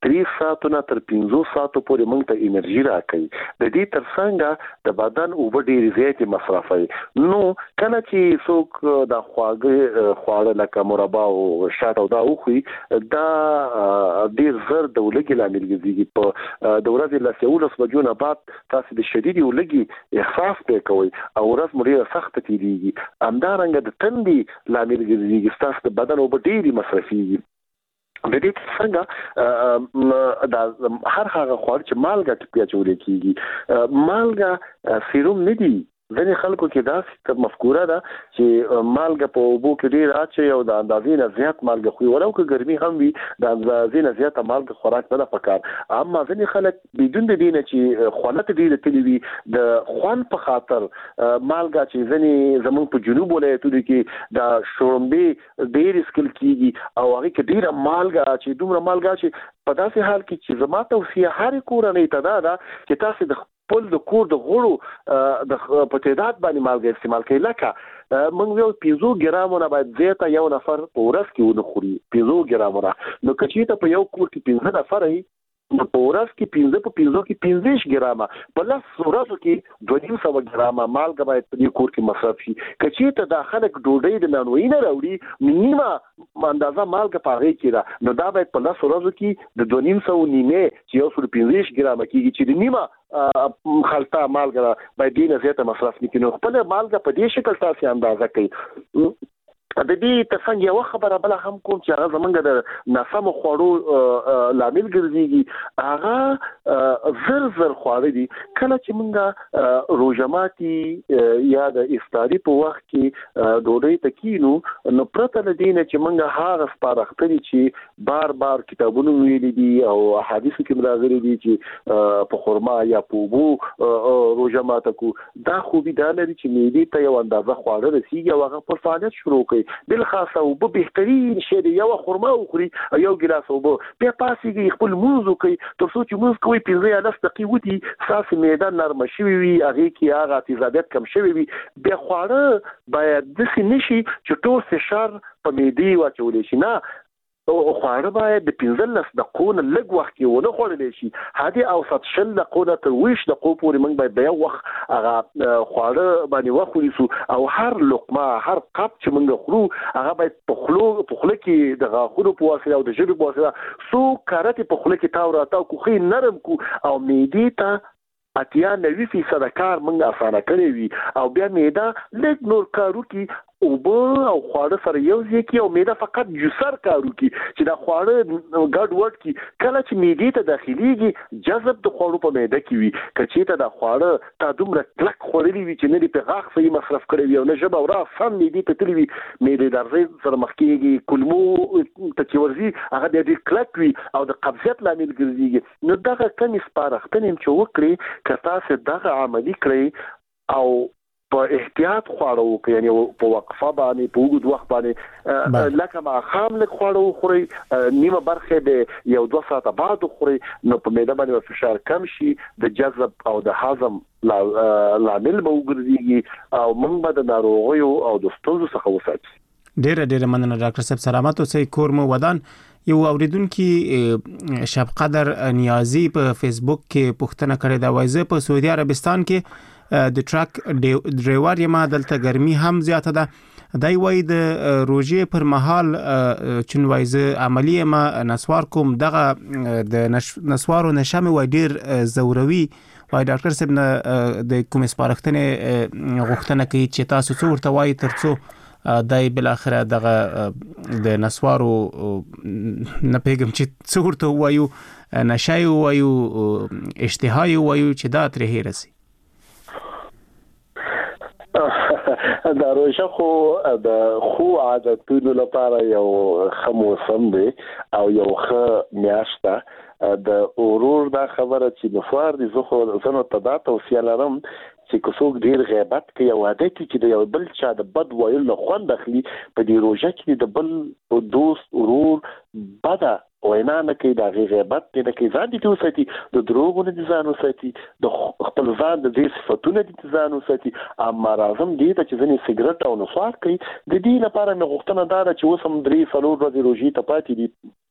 3 ساعتونو تر 15 ساعتو پورې موږ ته انرژي راکوي. د دې ترڅنګ د بدن اوبه ډېرې زیاتې مصرفوي. نو کله چې څوک د خواړه لکه مربا او شات او دا وخوري دا ډېر زر د ولګي لامل ګرځي. په د ورځې له 11 بجو نه بعد تاسو د شدید ولګي احساس پې کوئ او ورځ مو ډېره سخته تېرېږي. همدارنګه د تندې لامل ګرځي، ستاسو د بدن اوبه ډېرې مصرفېږي. د دې څنګه دا هر هغه خواړه چې مالګه ټپي اچولې کیږي، مالګه سیروم نه دي. ځینې خلکو کې دا مفکوره ده چې مالګه په اوبو کې ډېر اچي او د اندازې نه زیات مالګه خوري، ولو که ګرمي هم وي د اندازې نه زیاته مالګه خوراک نه ده پکار. اما ځینې خلک بدون د دې نه چې خوله ډېره تللې وي د خوند په خاطر مالګه چې ځینې زموږ په جنوب ولایتونو کې د شړومبې ډېرې څښل کېږي او هغې کې ډېره مالګه چې دومره مالګه چې په داسې حال کې چې زما توصیه هرې کورنۍ ته دا ده چې تاسې د خپل د کور د غړو د په تعداد باندې مالګه استعمال کړئ. لکه موږ یو 50 ګرامونه باید زیاته یو نفر په ورځ کې ونه خوري. 50 ګرامونه نو که چېرته په یو کور کې 15 نفر وي نو په ورځ کې 15 په 50 کې 15 ګرامه، په 10 ورځو کې 250 ګرامه مالګه باید په دې کور کې مصرف شي. که چېرته دا خلک ډوډۍ د نانوایي نه راوړي نیمه اندازه مالګه په هغې کې ده، نو دا باید په 10 ورځو کې د 250 نیمه چې 115 ګرامه کېږي چې د نیمه خلطه مالګه باید دې نه زیاته مصرف نه کړي. نو خپله مالګه په دې شکل تاسې اندازه کوي. د دې ترڅنګ یو خبره بل هم کوم چې هغه زمونږ د ناسمو خوړو لامل ګرځيږي، هغه زر خواړه دي. کله چې مونږه روژه ماتي یا د افطاري په وخت کې ډوډۍ ته کینو نو پرته له دې نه چې مونږه هغه سپارښتنې چې بار کتابونو ویلي دي او احادیثو کې راغلي دي چې په خرما یا په اوبو روژه ماته کو، دا خوبي دا لري چې معدې ته یو اندازه خواړه رسیږي او هغه پر فعالیت شروع کوي. بل خاصه او به بهترین شی دی یو خرما وخوري او یو ګلاس اوبه بیا پاسېږي خپل مونځ وکړي تر څو چې مونځ کوي 15 دقیقې وتی ستاسو معده نرمه شوي وي، هغې کې هغه تیزابیت کم شوي وي. بیا خواړه باید داسې نه شي چې ټول فشار په معدې واچولی شي، نه خواړه باید د 15 دقیقو نه لږ وخت کې ونه خوړلی شي. حدي اوسط 20 دقیقو نه تر 20 دقیقو پورې موږ باید د یو وخت هغه خواړه باندې وخورو او هر لقمه هر قب چې موږ خورو هغه باید په خوله کې د غاښونو په واسطه او د ژبې په واسطه څو کارته په خوله کې تاو راتاو کو خې نرم کو او معدې ته 90% کار موږ اسانه کړی وي او بیا معده لږ نور کارو کې اوبه او خواړه سره یو ځای کې او معده فقط جوسر کارو کې چې دا خواړه ګډ وډ کې کله چې معدې ته داخليږي جذب د خواړو په معده کې وي. که چېرته دا خواړه تا دومره کلک خوړلي وي چې نه دې په غاښ صحیح مصرف کړی وي او نه ژبه او راس هم معدې ته تللي وي، معدې درزۍ سره مخ کېږي، کولمو ته چې ورځي هغه ډېر کلک وي او د قبضیت لامل ګرځېږي. نو دغه کمې سپارښتنې چې وکړي که تاسو دغه عملي کړئ او په احتیاط خواړه وکړئ، یعنی په وقفه باندې په اوږد وخت باندې لکه ماښام لږ خواړه وخورئ، نیمه برخه د 1-2 ساعته بعد وخورئ، نو په معده باندې فشار کم شي، د جذب او د هضم لامل به وګرځي او موږ به د ناروغیو او د ستونزو څخه وساتو. ډېره مننه ډاکټر صاحب، سلامت اوسئ. کور مو ودان. یو اوریدونکو شب قدر نیازی په فیسبوک کې پوښتنه کړې ده، وایي په سعودي عربستان کې د ټرک ډرایور یم، دلته ګرمي هم زیاته ده. دای وایي د روژې پر مهال چون وایي زه عملی یم نسوار کوم، دغه د نسوارو نشه مې وایي ډېر زوروي. وایي ډاکټر صاحب نه د کومې سپارښتنې غوښتنه کوي چې تاسو څه ورته وایي تر څو دای بل اخره دغه د نسوارو نه پیغام چې څه ورته وایو، نشای وایو، اشتهای وایو چې دا ترې هیر سي. دا روژه خو د خو عادتونو لپاره یو ښه موسم دی او یو ښه میاشت ده. د اورور دا خبره چې نسوار دي، زه خو زنو ته دا توصیه لرم چې که څوک ډېر غیبت کوي او عادت کوي چې د یو بل چا د بد ویلو نه خوند اخلي، په دې روژه کې د بل دوست ورور بده وینا نه کوي، د هغې غیبت دې نه کوي، ځان دې وساتي، د دروغو نه دې ځان وساتي، د خپل ځان د دې صفتونه دې ځان وساتي. اما راځم دې ته چې ځینې سګرټ او نسوار کوي، د دې لپاره مې غوښتنه دا ده چې اوس هم 3-4 ورځې روژې ته پاتې دي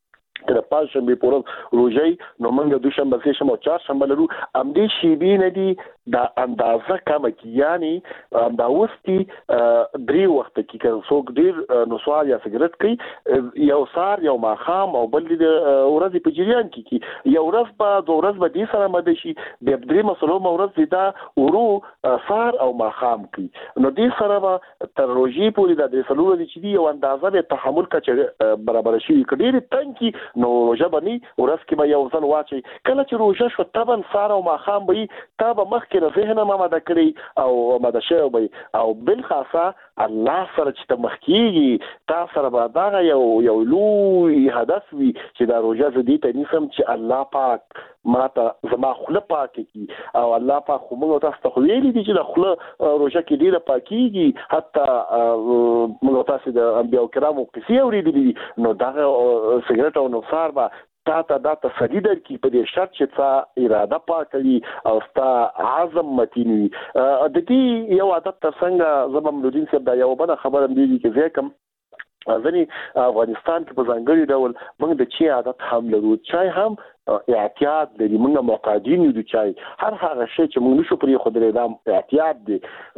د پنځشنبه په ورځ روزي نو موږ دوشنبه سه شنبه او چهارشنبه لرو ام دې شی به نه دي د اندازه کم کی یعنی دا وستي درې وخت کې که څوک ډیر نو سوال یا سیګریټ کوي یو سار یو ماخام او بل د ورځې په جریان کې یو ورځ په دوه ورځ باندې سره مده شي د درې مسلو مورز دا ورو سار او ماخام کوي نو دې سره تر روزي پورې د درې سلو د چې دی یو اندازه د تحمل کچه برابر شي کډیر تنکی نو روزه باندې ورځ کې به یو ځل واچي کله چې روزه شو تبن سار او ماخام به تابه مخ کې ذهن ما ماده کړی او ماده شوی به او بل خاصه الله سره چې تمخکیږي تاسو سره به دا یو لوی هدف وي چې دا روزه دې ته نسم چې الله پاک ماته زما خله پاکي او الله پاک خو موږ تاسو ته ویلي دي چې د خله روزه کې ډیره پاکيږي حتی موږ تاسو د انبیاء کرامو قصې اورېدلې نو دا سیګریټ او نوسار به تا دا تسلی درکې په دې شرط چې تا اراده پاکوي او ستا عزم متین وي د دې یو عادت تر څنګه زموږ مولودین صاحب دا یو بل خبره دی چې زه کوم ځنی افغانستان کې په ځانګړي ډول موږ د چي عادت هم لرو چای هم احتیاط لري موږ معتادین یو د چای هر هغه شی چې موږ نشو پرې خو درې دا احتیاط دي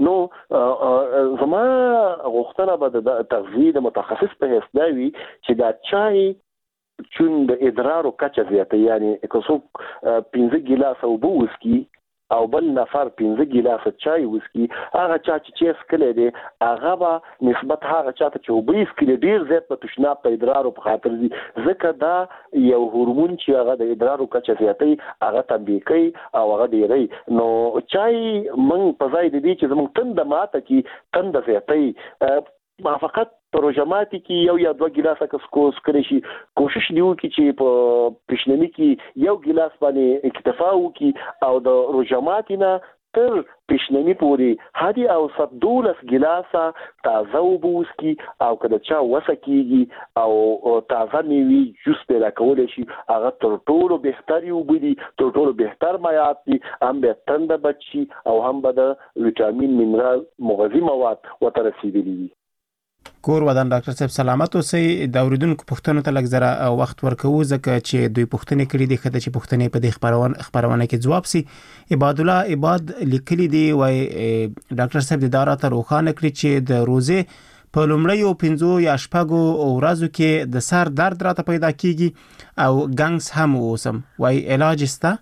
نو زما غوښتنه به د تغذیه د متخصص په حیث دا وي چې دا چای چون د ادرار او کچه زیاته یعنی که څوک 15 ګیلاس او بو وسکي او بل نفر 15 ګیلاس چای وسکي هغه چا چې سکلې دي هغه به نسبت هغه چاته چې وبې سکلې ډیر زیات په تشناب په ادرار او په خاطر دي ځکه دا یو هورمون چې هغه د ادرار او کچه زیاتې هغه تنبیه کوي او هغه ډیری نو چای من په ځای دي چې زموږ تند ماته کې تند زیاتې ما فقط پروژماتي کې یو یا دوه ګلاسه کس کړی شي کوشش دیو کې چې په پښنمی کې یو ګلاس باندې اکتفا وکړي او د روجماتي نه تر پښنمی پورې هدي او 12 ګلاسه تازه وبوسکي او کله چا وسکیږي او تازه نیوي جوس پیدا کول شي هغه تر ټولو بهتري وبدي تر ټولو بهتر مایات دي هم به تند بچي او هم به د وټامین مینرال مغذي مواد وترسیدلي کور ودان ډاکټر صاحب سلامت اوسئ د اوریدونکو پوښتنو ته لږ زره وخت ورکوو ځکه چې دوی پوښتنې کړې دي خدای چې پوښتنې په دې خبرونه کې جواب سي عباد الله عباد لیکلي دي وای ډاکټر صاحب د دارات روخانه کړی چې د روزه په لومړیو 15 یا شپږو ورځو کې د سر درد راته پیدا کیږي او ګنګس هم اوسم وای علاج استا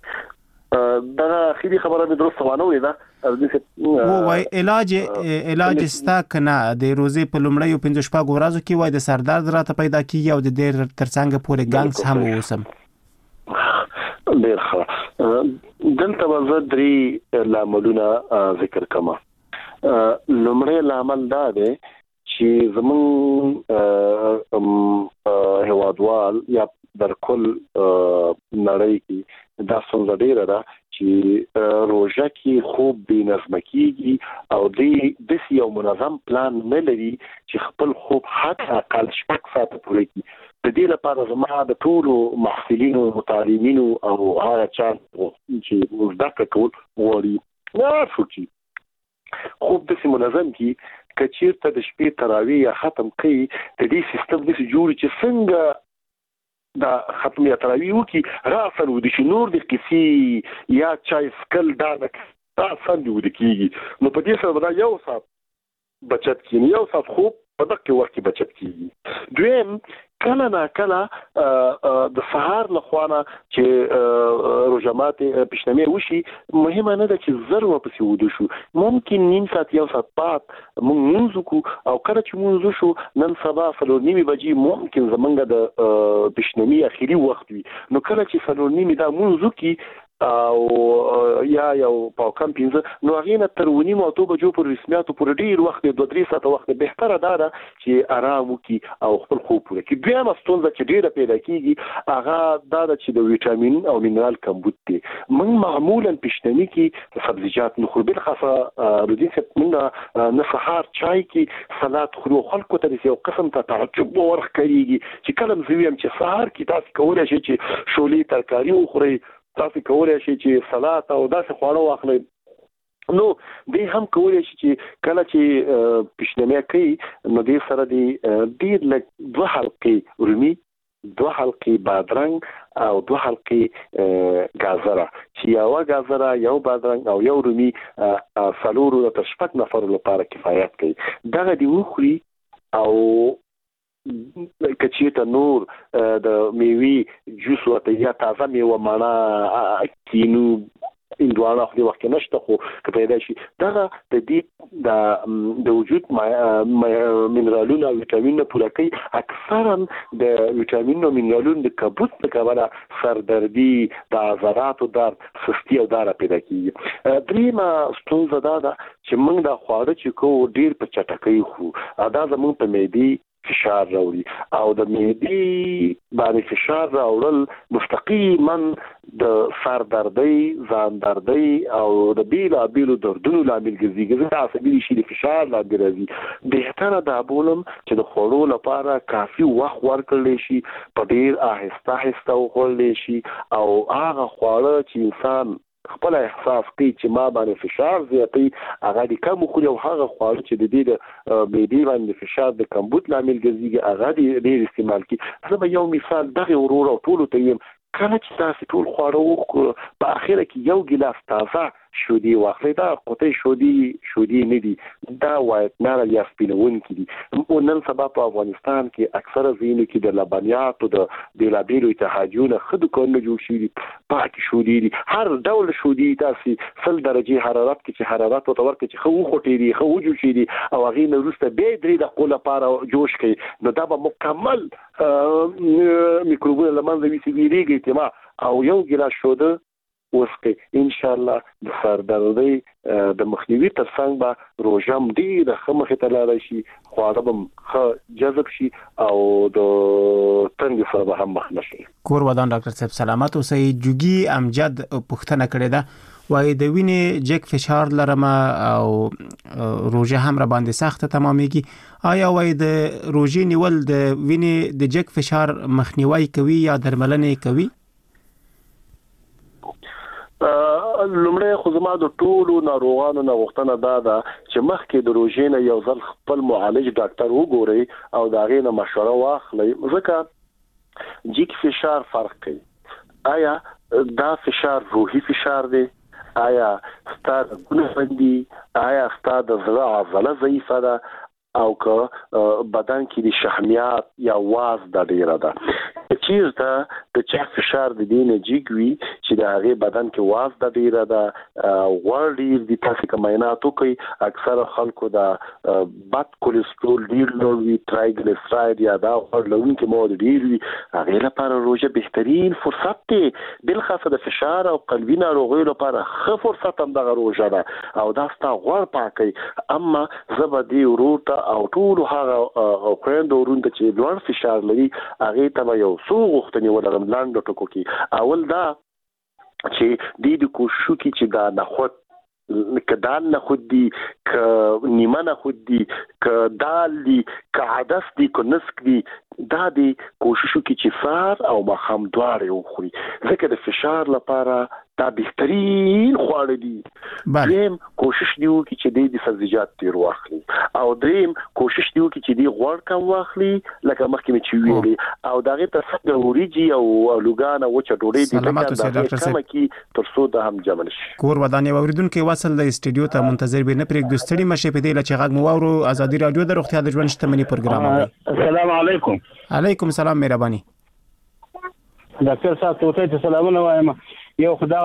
دا خېری خبره به درست وانه ده وای علاج استا کنه د روزي په لومړیو 15 شپږ ورځو کې وای د سر درد راته پیدا کیږي او د ډېر ترڅنګ پورې ګنګس هم اوسم ډېر ښه دلته وزه درې لاملونه ذکر کما لومړی لامل دا دی چې زمون هوادوال یا در کل نړۍ کې دا څنګه ډیره ده چې روزه کې خوب بې نظم کیږي او د یو منظم پلان نه لري چې خپل خوب حتی اقل شپږ ساعته پوره کړي د دې لپاره زما د ټولو محصلینو متعلمینو او هغه چا چې زده کول غواړي نه فوکي خوب د منظم کی کچیرته د شپې تراویح یا ختم کوي د دې سیستم د جوړ چې څنګه دا ختم یا تراویح وکي راسن ودی چې نور د کیسي یا چای سکل دا راسن ودی کیږي نو په دې سره دا یو سات بچت کیږي یو سات خوب په دغه وخت کې بچت کیږي دویم کله نا کله د سهار لخوانه چې روزمات پښنمه وشي مهمه نه ده چې ضرور پسې ودو شو ممکن نیم ساعت یو ساعت بعد مونږ کو او کله چې مونږ شو نن سبا فلور نیمه بجې ممکن زمونږ د پښنمه اخیری وخت وي نو کله چې فلور نیمه دا مونږ کی او یا یو پاکم پینځه نو هغه نه تر ونی مو ته بجو پر رسمیاتو پر ډیر وخت 2-3 ساعت وخت به تر دا چې آرام وکي او خپل خوب پوره کی بیا مستونزه چې ډیره پیدا کیږي هغه دا چې د وټامین او مینرال کمبود دي من معمولا پښتني کې سبزیجات نخور بل خاصه ردی څخه نه سحر چای کې سلاد خورو خلکو ته یو قسم ته تعجب ورخ کیږي چې کلم زویم چې سحر کې تاسو کولای شئ چې شولې ترکاری وخورئ تاسو کولای شئ چې سلاد او داسې خواړه واخلئ نو دې هم کولای شي چې کله چې پښنمه کوي نو دې سره دې ډېر لږ دوه حلقې رومي 2 حلقې بادرنګ او 2 حلقې گازره چې یو گازره یو بادرنګ او یو رومي څلورو تر 6 نفر لپاره کفایت کوي. دغه دی وخوري او کچېته نور د میوې جوس ورته یا تازه میوه معنا کینو اندوانا خو د وخت نشته خو که پیدا شي دغه د دې د وجود مینرالونه او ویټامینونه پوره کوي. اکثرا د ویټامین او مینرالونو د کبوت په کبله سردردي د عضلاتو درد سستی او داره پیدا کیږي. دریمه ستونزه دا ده چې موږ د خواړه چې کوو ډیر په چټکۍ خو دا زموږ په معدې فشار راوړي او د معدې باندې فشار راوړل مستقیما د سر دردۍ ځان دردۍ او د بیلابیلو دردونو لامل ګرځي. ځکه عصبي شي د فشار لامل راځي. بهتره دا بولم چې د خوړو لپاره کافي وخت ورکړل شي، په ډیر آهسته آهسته وخورل شي او هغه خواړه چې انسان خپل احساس کوي چې ما باندې فشار زیاتی هغه د کم خو یو هغه خواړه چې د دې د معدې باندې فشار د کمبود لامل ګرځي هغه ډیر استعمال کی. زه یو مثال دغه ورور او ټول ته یم کله چې تاسو ټول خواړه وخورئ په اخر کې یو ګلاس تازه شودي واخلئ. دا قطعي شودي نه دي، دا وایټ نار یا سپینون کې دي. نن سبا په افغانستان کې اکثره ځینو کې د لبنیاتو د بیلابیلو اتحادیونو خود کورونه جوړ شوي دي، پاکي شودي دي، هر ډول شودي تاسو 100 درجه حرارت کې چې حرارت او تور کې چې خو خوټي دي خو جوړ دي او هغه نه وروسته به درې دقیقې لپاره جوش کړي نو دا به مکمل میکروبونه لمنځه ویسي ویریږي او یو ګلاس شوده وسکي. ان شاء الله د سردردۍ د مخنیوي ترڅنګ به روزم ډیر خمخه تلل شي، خواړه به جذب شي او د تنګ سره به هم مخ نشي. کور ودان ډاکټر صاحب سلامت اوسئ. جوګي امجد پوښتنه کړې ده وای د وینې جک فشار لرمه او روزه هم را باندې سخت تمامېږي، آیا وای د روزې نیول د وینې د جک فشار مخنیوي کوي یا درملنه کوي؟ لومړی خو زما د ټولو ناروغانو نه غوښتنه دا ده چې مخکې د روژې نه یو ځل خپل معالج ډاکټر وګورئ او د هغې نه مشوره واخلئ، ځکه جګ فشار فرق کوي. آیا دا فشار روحي فشار دی؟ آیا ستا د ګونه بندي؟ آیا ستا د زړه عضله ضعیفه ده؟ او که بدن کې د شحمیات یا واز د ډیره ده چیرته د چا فشار د دینه جګوي چې د هغه بدن کې واز د ډیره ده غوړ ډیر د تاسو کمایناتو کوي. اکثر خلکو د بد کولیسټرول ډیر لوړ وي، ټرایګلیسراید یا دا غوړ لرونکي مواد ډیر وي. هغه لپاره روزه بهترین فرصت دی، بل خاصه د فشار او قلبي ناروغیو لپاره ښه فرصت هم دغه روزه ده او دا ستا غوړ پاکي. اما زبدي ورته او ټول هغه خويند ورونده چې لوړ فشار لري هغه ته یو څو غوښتنې ولرم لاندې ټکو کې. اول دا چې د کوشش کې چې دا نخود کدان نخود دي ک نیمه نخود دي ک دال دي ک عدس دي ک نسک دي، دا د کوشش کې چې سار او مخام دواره وخوري ځکه د فشار لپاره دا بهترین خواړه دي. دریم کوشش دیو چې د سبزیجات تیر واخلي او دریم کوشش دیو چې د غوړ کم واخلي لکه مخکې مې چې ویلي او دغه ترڅنګ وریجی او لوګان او چټوړې دي دا کم کې ترڅو د هم جمل شي. کور ودانې اوریدونکو وصل د استودیو ته منتظر به نه پرېږدو، ستړي مشه په دې لچې غږ مو واورو. ازادي رادیو د روغتیا د ژوند شتمنۍ پروګرام. السلام علیکم. علیکم السلام، مهرباني. ډاکټر صاحب ته سلامونه وایم. یو خدای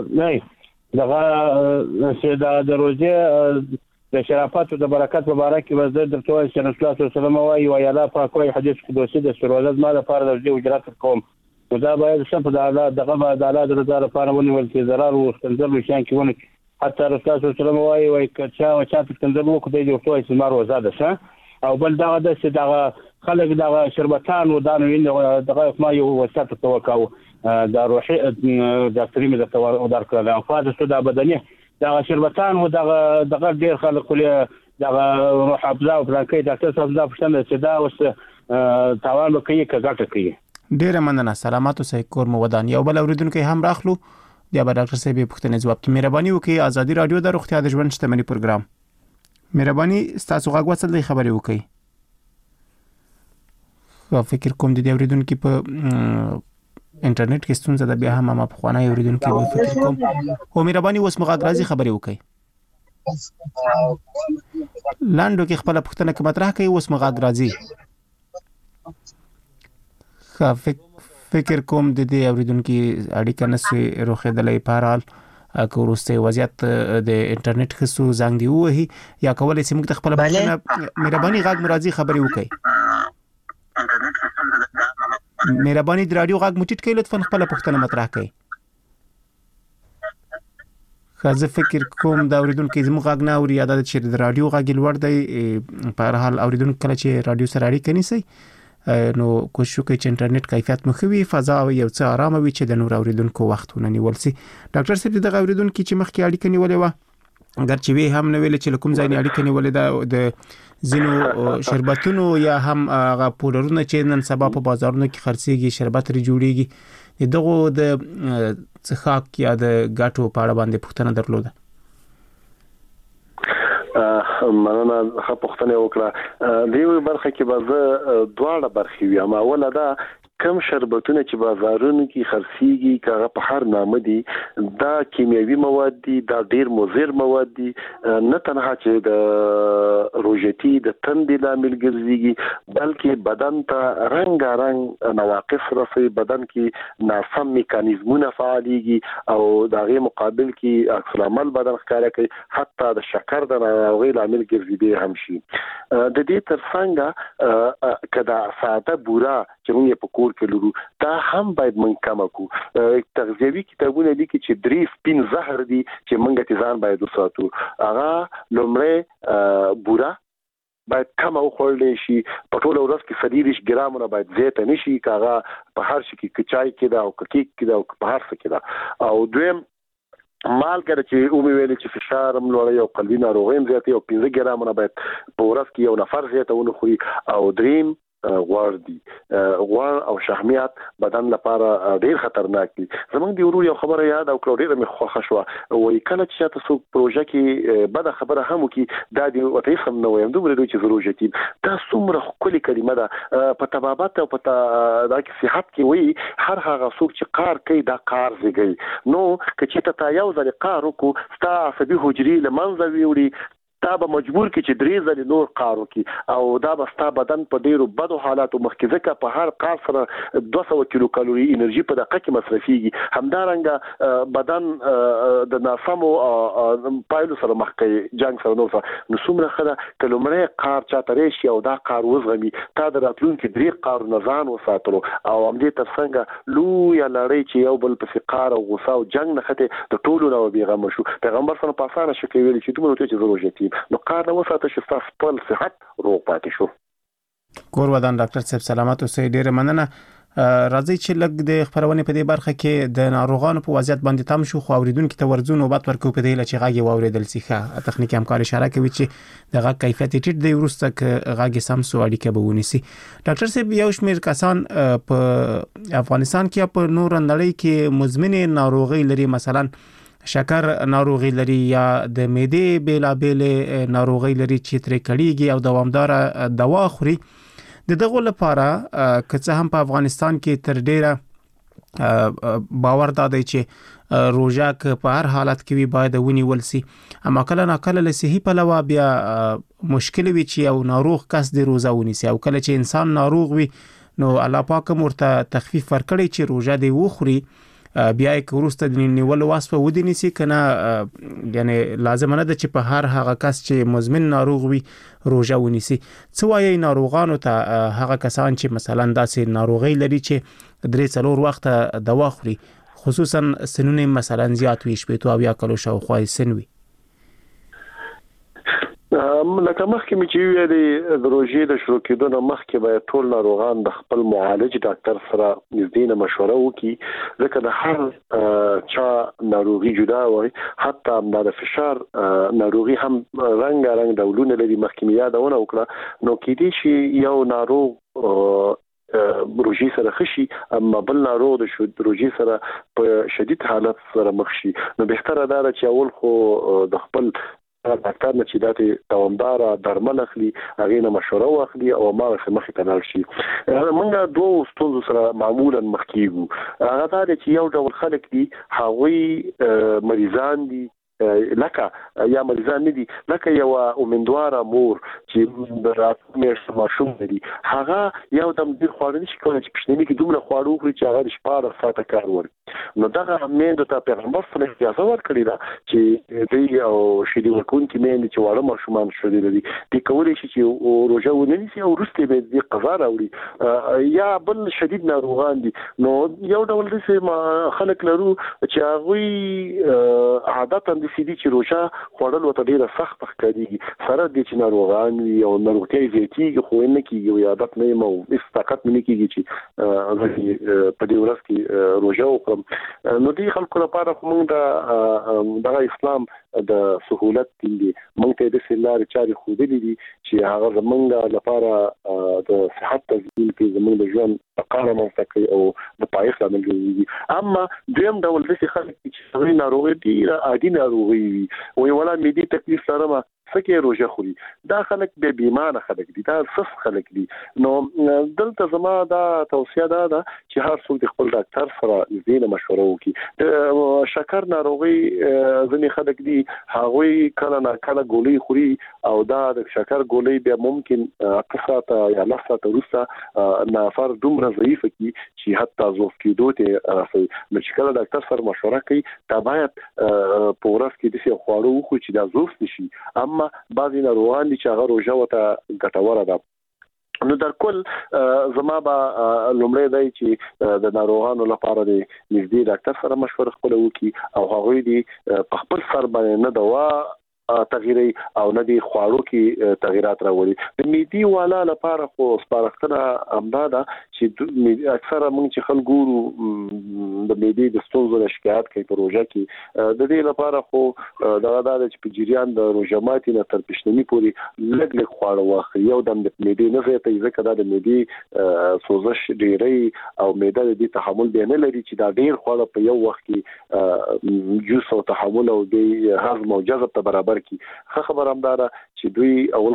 دغه د روزه د شرافت او د برکت مبارک وزر درته وایي چې رسول الله صلی الله علیه وسلم وايي او یا پاکوي حدیث قدسی د سرولت ما لپاره د اجرات کوم دا باید سم په دغه د الله د رضا لپاره ونیول چې ضرر او ستنزل شان کې ونه حتی رسول الله صلی الله علیه وسلم وايي چې چا ستنزل وکړي د توي سمار وزاده شه او بل دغه د چې خلک دغه شربتان و دانو دغه ما یو وسط توکاو د روحي ډاکټري مې د تور کړل او فاده د بدني دغه شربتان و دغه ډیر خلک دغه روح افزا او پلانکي ډاکټر صاحب دا پښتنه چې دا اوس تاوان کوي کګټه کوي. ډیر مننه. سلامات اوسئ. کور مو ودان. یو بل اوریدونکو هم راخلو بیا به ډاکټر صاحب پښتنه جواب کې مهرباني وکړئ. ازادي رادیو د روغتیا د ژوند شتمنۍ پروګرام. مهرباني ستاسو غږ وصل دی، خبرې وکړئ. فکر کوم د دې اوریدونکو په انټرنیټ کې ستونزه ده، بیا هم په خوانه اوریدونکو به فکر کوم او مهرباني اوس مغاګ راځي خبرې وکړي. لاندو کې خپل پښتنه کې مطرح کوي، اوس مغاګ راځي. فکر کوم د دې اوریدونکو اړیکه نسي روخېدلې په حال کوروسته وضعیت د انټرنیټ خصو زنګ دی وهي یا کولای سي موږ خپل پښتنه مهرباني غاګ مرাজি خبرې وکړي. مهرباني د رادیو غاګ مټیټ کړئ لطفا خپل پښتنه مطرح کړئ. خاصه فکر کوم دا اوریدونکو زموږ غاګ نه اوري، یاد ده چې د رادیو غاګ لوړ دی. په هر حال اوریدونکو کله چې رادیو سره اړیکه نیسي نو کوشش وکړئ چې انټرنیټ کیفیت مخوي، فضا یو څه آرامه وي چې د نور اوریدونکو وختونه نیول سي. ډاکټر صاحب دغه اوریدونکو چې مخکې اړیکه نیولې و اگر چې وی هم نه ویل چې کوم ځای نه اړیکه نیولې ده د زینو شربتونو یا هم هغه پودرونه چې نن سبا په بازارونو کې خرڅيږي شربت لري جوړيږي، دغه د څخاک یا د غاټو په اړه باندې پوښتنه درلوده. مننه ښه پوښتنه وکړه. دیو برخه کې به دواړه برخې وي. ما اوله دا کم شربتونه چې بازارونو کې خرڅيږي کاغه په هر نامه دي دا کیمیاوي مواد دي، دا ډیر مضر مواد دي، نه تنها چې د روژتي د تندې لامل ګرځيږي بلکې بدن ته رنګارنګ نواقص رسي، بدن کې ناسم میکانیزمونه فعاليږي او دغه مقابل کې عکس العمل بدن ښکارا کوي، حتی د شکر د ناروغۍ لامل ګرځي هم شي. د دې ترڅنګ کدا ساده بورا چې موږ په کور کې لرو دا هم باید من کم کو. تغذیوي کتابونه لیکي چې 3 سپین زهر دي چې موږ ته ځان باید وساتو. هغه لومړی بورا باید کم او خورل شي، په ټول ورځ کې 30 ګرامونه باید زیات نشي، کاغه په هر شي کې چای کې دا او کیک کې دا او په هر څه کې دا. او دویم مال کړه چې اومې ویل چې فشار ملوړی او قلبي ناروغي زیات او 15 ګرامونه باید په ورځ کې یو نفر زیات ونه خوري. او دریم غوړ دي، غوړ او شحمیات بدن لپاره ډیر خطرناک دي. زمونږ دی ورو یو خبره یاد او کړو ډیره مې خوښه شو، وایي کله چې تاسو پروژه کې بد خبره هم وکي دا دی وته سم نو یم دومره چې پروژه کې دا څومره خولي کلمه ده په تبابات او په دا کې صحت کې وایي هر هغه څوک چې کار کوي دا کار زیږي. نو چې ته یو ځل کار وکړو ستا عصبي حجرې لمنځه ویوړي تا به مجبور کی چې 3 ځله نور کار وکي او دا به ستا بدن په ډیرو بدو حالاتو مخکې ځکه په هر کار سره 200 کیلو کالوري انرژي په دقیقه کې مصرفيږي. همدارنګه بدن د ناسمو پایلو سره مخ کوي، جنگ سره نو څومره خله کلمره کار چاته راشي او دا کار وزغمي تا د راتلونکو 3 کار نه ځان وساتلو او هم دې ترڅنګ لوی لړۍ چې یو بل په فقار او غوسه او جنگ نه خته د ټولو نو بیغم شو. پیغمبر صلی الله علیه وسلم شکه ویل چې دومره چې ضرورت نو کار نه وساته چې تاسو خپل صحت روغ پاتې شو. کور ودان ډاکټر صاحب سلامات اوسئ، ډیره مننه. راځي چې لږ د خبرونه په دې برخه کې د ناروغانو په وضعیت باندې تام شو، خو اوریدونکو ته ورځو نوبت ورکو په دې لچې غاګي واوریدل سیخه تخنیکی همکار اشاره کوي چې دغه کیفیت ټیټ دی ورسته غاګي سم سو اړیکه به ونیسي. ډاکټر صاحب یو شمیر کسان په افغانستان کې په نور نړۍ کې مزمن ناروغي لري، مثلا شکر ناروغي لري یا د معدې بیلابل ناروغي لري چې ترې کړيږي او دوامدار دوا خوري. دغه لپاره که څه هم په افغانستان کې تر ډیره باور دادی چې روزه ک په هر حالت کې باید ونیول سي، اما کله ناکله له صحي پلوه بیا مشکل وي چې یو ناروغ کس د روزه ونیسي او کله چې انسان ناروغ وي نو الله پاک مرته تخفیف ورکړي چې روزه دی وخوري بیا یک ورسته د نیول واسطه ودی نسی کنه، یعنی لازم نه ده چې په هر هغه کس چې مزمن ناروغ وي روزه ونیسي. څو وايي ناروغانو ته هغه کسان چې مثلا داسې ناروغي لري چې 3-4 وخت دوا خوري، خصوصا سنونه مثلا زیات وي شپې تو بیا کلو شاوخوا سن وي. لکه مخکې مې چې ویلې د روژې د شروع کېدو نه مخکې باید ټول ناروغان د خپل معالج ډاکټر سره نږدې مشوره وکړي، ځکه د هر چا ناروغي جدا وي، حتی د فشار ناروغي هم رنګارنګ ډولونه لري. مخکې مې یادونه وکړه نو کې دي چې یو ناروغ روژې سره خشي اما بل ناروغ د روژې سره په شدید حالت سره مخ شي. نو بهتره ده چې اول خو د خپل ډاکټر نه چې دته دوامدار درمل اخلي هغه نه مشوره واخلي او ما مخې ته لاړ شي. موږ دوه ستونزو سره معمولا مخ کیږو. هغه دا چې یو ډول خلک دي هغوی مریضان دي لکه یا مریضان نه دي لکه یو امیندواره مور چې د راتلونکي ماشوم لري هغه یو دم ډیر خواړه نشي کولای چې پښتني کې دومره خواړه وخوري چې هغه شپاره ساعته کار وکړي. نو دغه مېند ته پیغمبر صلی الله علیه وسلم ورکړی دا چې دوی او شیدي ورکون کې مېند چې وړه ماشومان شوي دي د کولای شي چې روزه ونیسي او وروسته به د قضا راوړي یا بل شدید ناروغان دي. نو یو ډول د خلک لرو چې هغه عادت سیدي چې روزه خوړل وته ډیره سخت ښکاري سره د چې ناروغان او ناروغتي زیاتیږي خو نه کیږي یا عادت نه مو استقامت نه کیږي چې په دې ورځ کې روزه وکړم. نو دې خلکو لپاره موږ د اسلام د سہولت دي موږ ته د سلار چاري خو دي چې هغه زمونږ لپاره د صحت تضمین کې زمونږ د ژوند تقاره مستقي او د پایښت لامل ګرځي. اما دویم ډول د خلک چې ناروغي دي عادي ناروغي وي ولا مېدی تکلیف لرمه سکه روزه خوري دا خلک به بیمانه خلک دي دا صف خلک دي. نو دلته زما دا توصیه ده چې هر څوک د خپل ډاکټر سره زینه مشوره وکړي. شکر ناروغي ځنې خلک دي هغوی کله نه کله ګولۍ خوري او دا د شکر ګولۍ بیا ممکن قصاته یا لفظه روسه نافر دومره ضعیف کی چې حتی ضعف کېدو ته راځي. نو چې کله ډاکټر سره مشوره کوي دا باید پورس کې د څه خواړو خو چې دا ضعف نشي. اما بعضی ناروغان دي چې هغه روزه وته ګټوره ده. نو در کل زما با لومړی دی چې د ناروغانو لپاره د نږدې ډاکټر سره مشوره خپل وکړي او هغوی دي په خپل سر باندې نه دوا تغییري او نه دي خوړو کې تغیرات راوړي. د میدي والا لپاره خو سپارښتنه امداده چې اکثره موږ چې خلک ګورو د میدي د ستونزو شکایت کوي په روزه کې د دې لپاره خو دغه دا چې په جریان د روزه ماتي نه تر پښتني پوري لږ لږ خواړه واخلي یو دم د میدي نه زیاته ځکه دا د میدي سوزش ډیری او معده د تحمل دی نه لري چې دا ډیر خواړه په یو وخت کې جوس او تحمل او د هضم او جذب ته برابر کی. خبر همداره چې دوی اول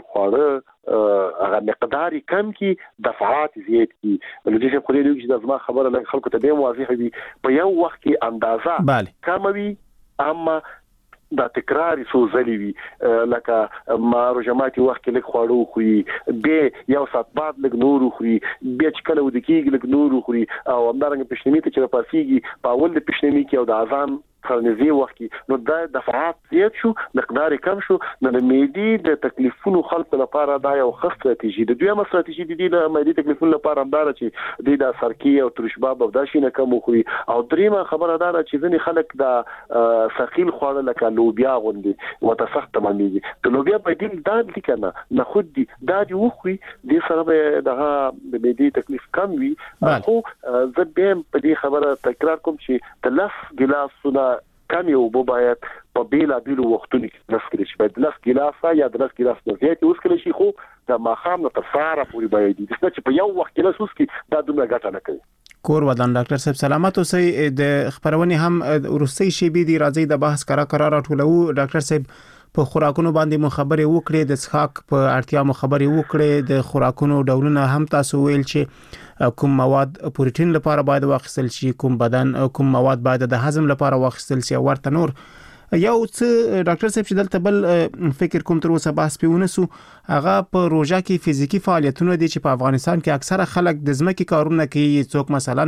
خواړه هغه مقدار کم کی دفعات زیات کی. نو دې څه خو دې چې د زما خبره لکه خلکو ته به موافقه وي په یو وخت کې اندازه کم وي اما دا تکراری سوزلی وي لکه ما روزماتي وخت کې لږ خواړو خوري به یو سات بعد لږ نور خوري به چې کله ود کېږي لږ نور خوري او همدارنګه پښنمی ته چې پاسيږي په اول د پښنمی کې او د اذان فرنزي وخت کې نو دا دفعات زیات شو مقدار کم شو. نو د میدي د تکلیفونو خلق لپاره دا یو ښه ستراتیژي د دویمه ستراتیژي د دې د میدي تکلیفونو لپاره همدار چې د سرکی او ترشباب او دا شي نه کم خوري. او دریمه خبره دا چې ځنې خلک د ثقيل خواړه لکه لوبیا غوندي وتسخت باندې د لوبیا په دې دا دي کنه نه خود دي دا دی وخوري د سره به د میدي تکلیف کم وي. خو زه به په دې خبره تکرار کوم چې د لس ګلاسونه کم یو باید په بیلا بیلو وختونو کې نسکل شي باید لس ګلاسه یا د لس ګلاس نه زیات وسکل شي خو د ماخام نه تر ساره پوری باید دي چې په یو وخت کې لاسوس کې دا دومره ګټه نه کوي. کور ودان ډاکټر صاحب سلامت اوسئ. د خبرونه هم روسي شی بي دي راځي د بحث قرار ټولو. ډاکټر صاحب په خوراکونو باندې مو خبرې وکړې د څښاک په اړتیا مو خبرې وکړې د خوراکونو ډولونه هم تاسو ویل چې کوم مواد پروتین لپاره باید واخیستل شي کوم مواد باید د هضم لپاره واخیستل شي ورته نور یو څه ډاکټر صاحب چې دلته بل فکر کوم تر اوسه بحث پیونه سو هغه په روزه کې فزیکی فعالیتونه دي چې په افغانستان کې اکثره خلک د ځمکې کارونه کوي څوک مثلا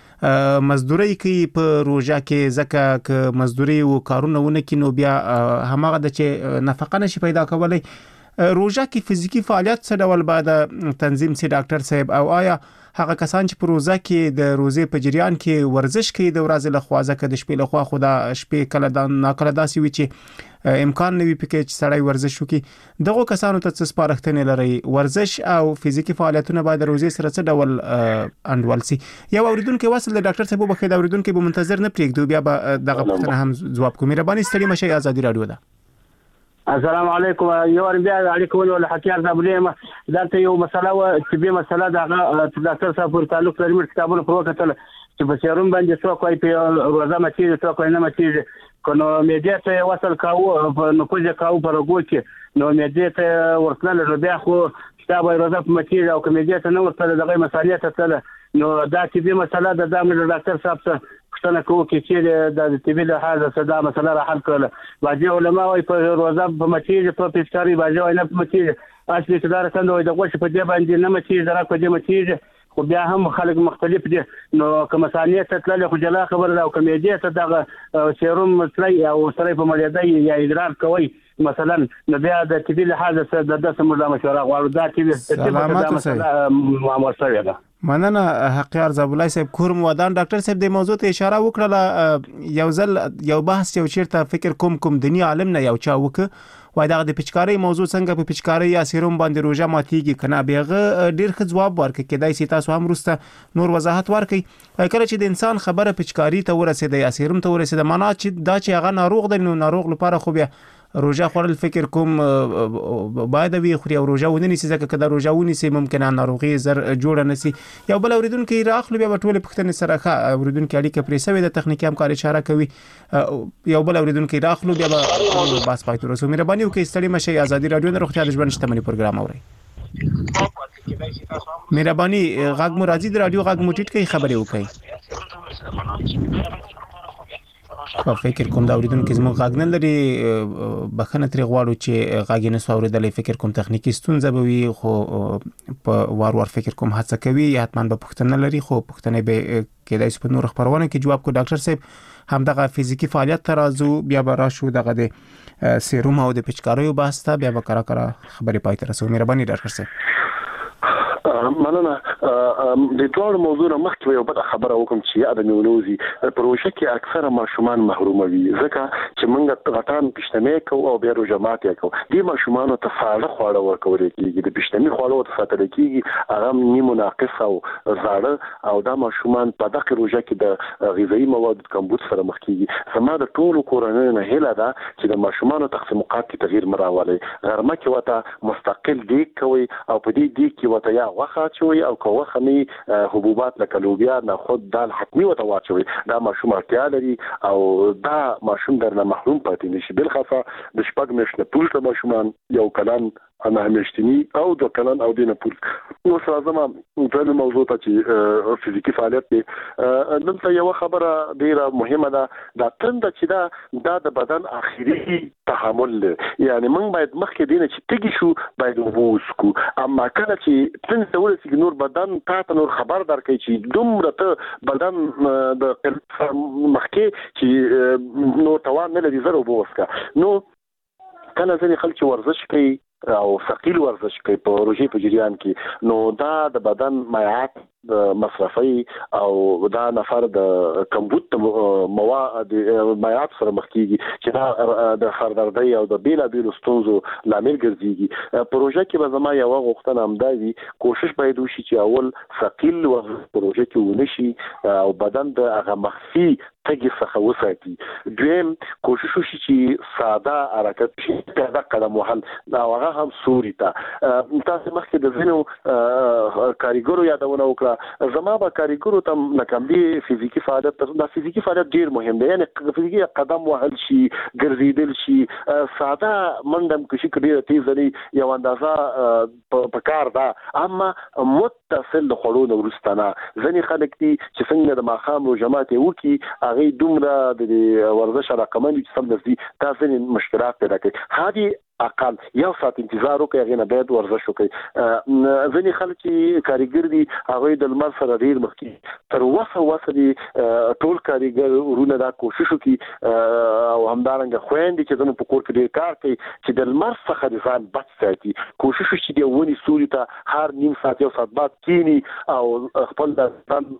مزدوري کوي په روزه کې ځکه ک مزدوري او کارونه ونه کې نو بیا هماغه د چې نفقه نشي پیدا کولای. روزه کې فزیکی فعالیت څه ډول باید تنظیم سي ډاکټر صاحب او آیا هغه کسان چې په روزه کې د روزه په جریان کې ورزش کوي د ورځې له خوا ځکه د شپې له خوا خدا شپې کله دا ناکله داسي وي چې امکان نه وي پکې چې سړی ورزش وکړي دغه کسانو ته څه سپارښتنې لري ورزش او فزیکی فعالیتونه باید روزه سره څه ډول انډول سي. یو اوریدونکو وصل د ډاکټر صاحب په خیر اوریدونکو به منتظر نه پریږدو بیا به دغه پوښتنه هم جواب کوم. مهرباني ستړي مشه ازادي رادیو ده. السلام علیکم یو بیا علیکم ول حکیار زابلیم دلته یو مسله و چې به مسله د ډاکټر صاحب پر تعلق لري کتابونه په وکتل چې په سیروم باندې څوک وايي په روزه مچې څوک نه مچې کنو میډیا ته وصل کاوه په نفوذ کاوه پر وګو کې نو میډیا ته ورتل نو بیا خو شتابه روزه په مچیر او میډیا ته نو ورتل دغه مسالې ته تل نو دا چې به مسله د دامن ډاکټر صاحب څخه پښتنه کوو کې چې د طبي لحاظ صدا مسله را حل کړل باجی علماء وي په روزه په مچیر په پیشکاری باجی وي نه په مچیر اصلي صدر څنګه وي د غوښ په دې باندې نه مچیر درا په دې مچیر خو بیا هم خلک مختلف دي نو کوم مسالې ته تل خو جلا خبر دا او کمیډیا ته دغه سیروم مسلې او سره په مړیدای یا ادرار کوي مثلا نو بیا د طبي لحاظ سره د دسمه مشوره غواړو دا چې معامله سره ده مننه حقیار زابلای صاحب کورم ودان ډاکټر صاحب د موضوع ته اشاره وکړه یو ځل یو بحث یو چیرته فکر کوم دنیا عالم نه یو چا وک وای دا د پچکاری موضوع څنګه په پچکاری یا سیروم باندې روزه ماتيږي کنه بیغه ډیر ښه جواب ورکړي کدای سي تاسو هم روسته نور وضاحت ورکړي کله چې د انسان خبره پچکاری ته ورسېده یا سیروم ته ورسېده معنا چې دا چې هغه ناروغ دی نو ناروغ لپاره خو بیا روزه خورل فکر کوم باید وي خوري او روزه ونی سي ځکه کله روزه ونی سي ممکن ناروغي زر جوړ نه سي یو بل اوریدونکو راخلو بیا ټول پښتنې سره ښه اوریدونکو اړیکه پرې سوي د تخنیکی همکاري اشاره کوي یو بل اوریدونکو راخلو بیا باس پای تر اوسه مهرباني وکړئ ستړي مشي ازادي رادیو د روغتیا د ژوند شتمنۍ پروګرام اوري مهرباني غږ مو راځي د رادیو غږ مو ټیټ کوي خبري وکړئ په فکر کوم دا اوریدونکو زموږ غږ نه لري بخنه ترې غواړو چې غږ نه سوریدلې فکر کوم تخنیکی ستونزه به وي خو په وار فکر کوم هڅه کوي حتما به پښتنه لري خو پښتنه به کېدای شي په نور خبرونه کې جواب کو ډاکټر صاحب هم دغه فزیکی فعالیت ترازو بیا به راشو دغه د سیروم او د پچکاریو باسته بیا به کرا خبرې پای ته رسو مهرباني ډاکټر صاحب مننه د ټول موضوع مخکې یو بل خبره وکم چې د نیولوزي پروژه کې اکثره ماشومان محروموي ځکه چې موږ غټان پښتنې کوو او بیا روجمات کوو د ماشومان ته فعال خواړه ورکول کېږي د پښتنې خواړه ته ساتل کېږي هغه نیم مناقص او زاړه او دا ماشومان په دغه پروژه کې د غذایی مواد کمبود سره مخ کېږي زما د ټول کورنۍ نه هیله ده چې د ماشومان تقسیمات کې تغییر مراولي غرمه کې وته مستقل دی کوي او په دې دی کې وته یا واچوي او کوه خمي حبوبات لکه لوبیا نه خود دال حتمی وته واچوي دا ماشوم اړتیا لري او دا ماشوم درنه محروم پاتې نشي بل خاصه د شپږ میاشتې پورته ماشومان یو کلان انا همیشتنی او د کلان او دینه پول نو سره زما په موضوع ته چې فزیکی فعالیت دی دلته یو خبره ډیره مهمه ده دا تنده چې دا د بدن اخیری تحمل یعنی موږ باید مخکې دینه چې تګی شو باید ووسکو اما کله چې تنده ورسې نور بدن تاسو نور خبر درکې چې دومره ته بدن د مخکې چې نو توان نه لري زره ووسکا نو کله ځنې خلک ورزش کوي او ثقيل ورزش کوي په روزي په جریان کې نو دا د بدن مایعات مصرفي او دا نفر د کمبود مواد مایعات سره مخ کیږي چې دا د خردردۍ او د بیلا بیل ستونزو لامل ګرځيږي پروژه کې به زما یو غوښتنه همداري کوشش باید وشي چې اول ثقيل پروژه کې ونشي او بدن د هغه مخفي تګي څخه وساتي دویم کوشش وشي چې ساده حرکت شي دا قدم وهل دا هغه هم سوري ته تاسو مخکې د زینو کاریګرو یادونه وکړه زما به کاریګرو ته نکمبي فزیکی فعالیت دا فزیکی فعالیت ډیر مهم دی یعنی فزیکی قدم وهل شي ګرځیدل شي ساده منډم کوشي کړي تیز لري یو اندازه په کار دا اما متصل د خړو ورستانه ځنی خلک دي چې څنګه د ماخام روجمات وکي هغه دومره د ورزش رقمنه چې سم دي تاسو مشکلات پیدا کوي هادي اقل یو ساعت انتظار وکړي هغه نه باید ورزش وکړي ځینې خلک چې کاریګر دي هغه د لمر سره ډیر مخکې تر وسه دي ټول کاریګر ورونه دا کوشش وکړي او همدارنګه خويندې چې زموږ په کور کې ډیر کار کوي چې د لمر څخه د ځان بچ ساتي کوشش وکړي چې ونی سوري ته هر نیم ساعت یو ساعت بعد کینی او خپل د ځان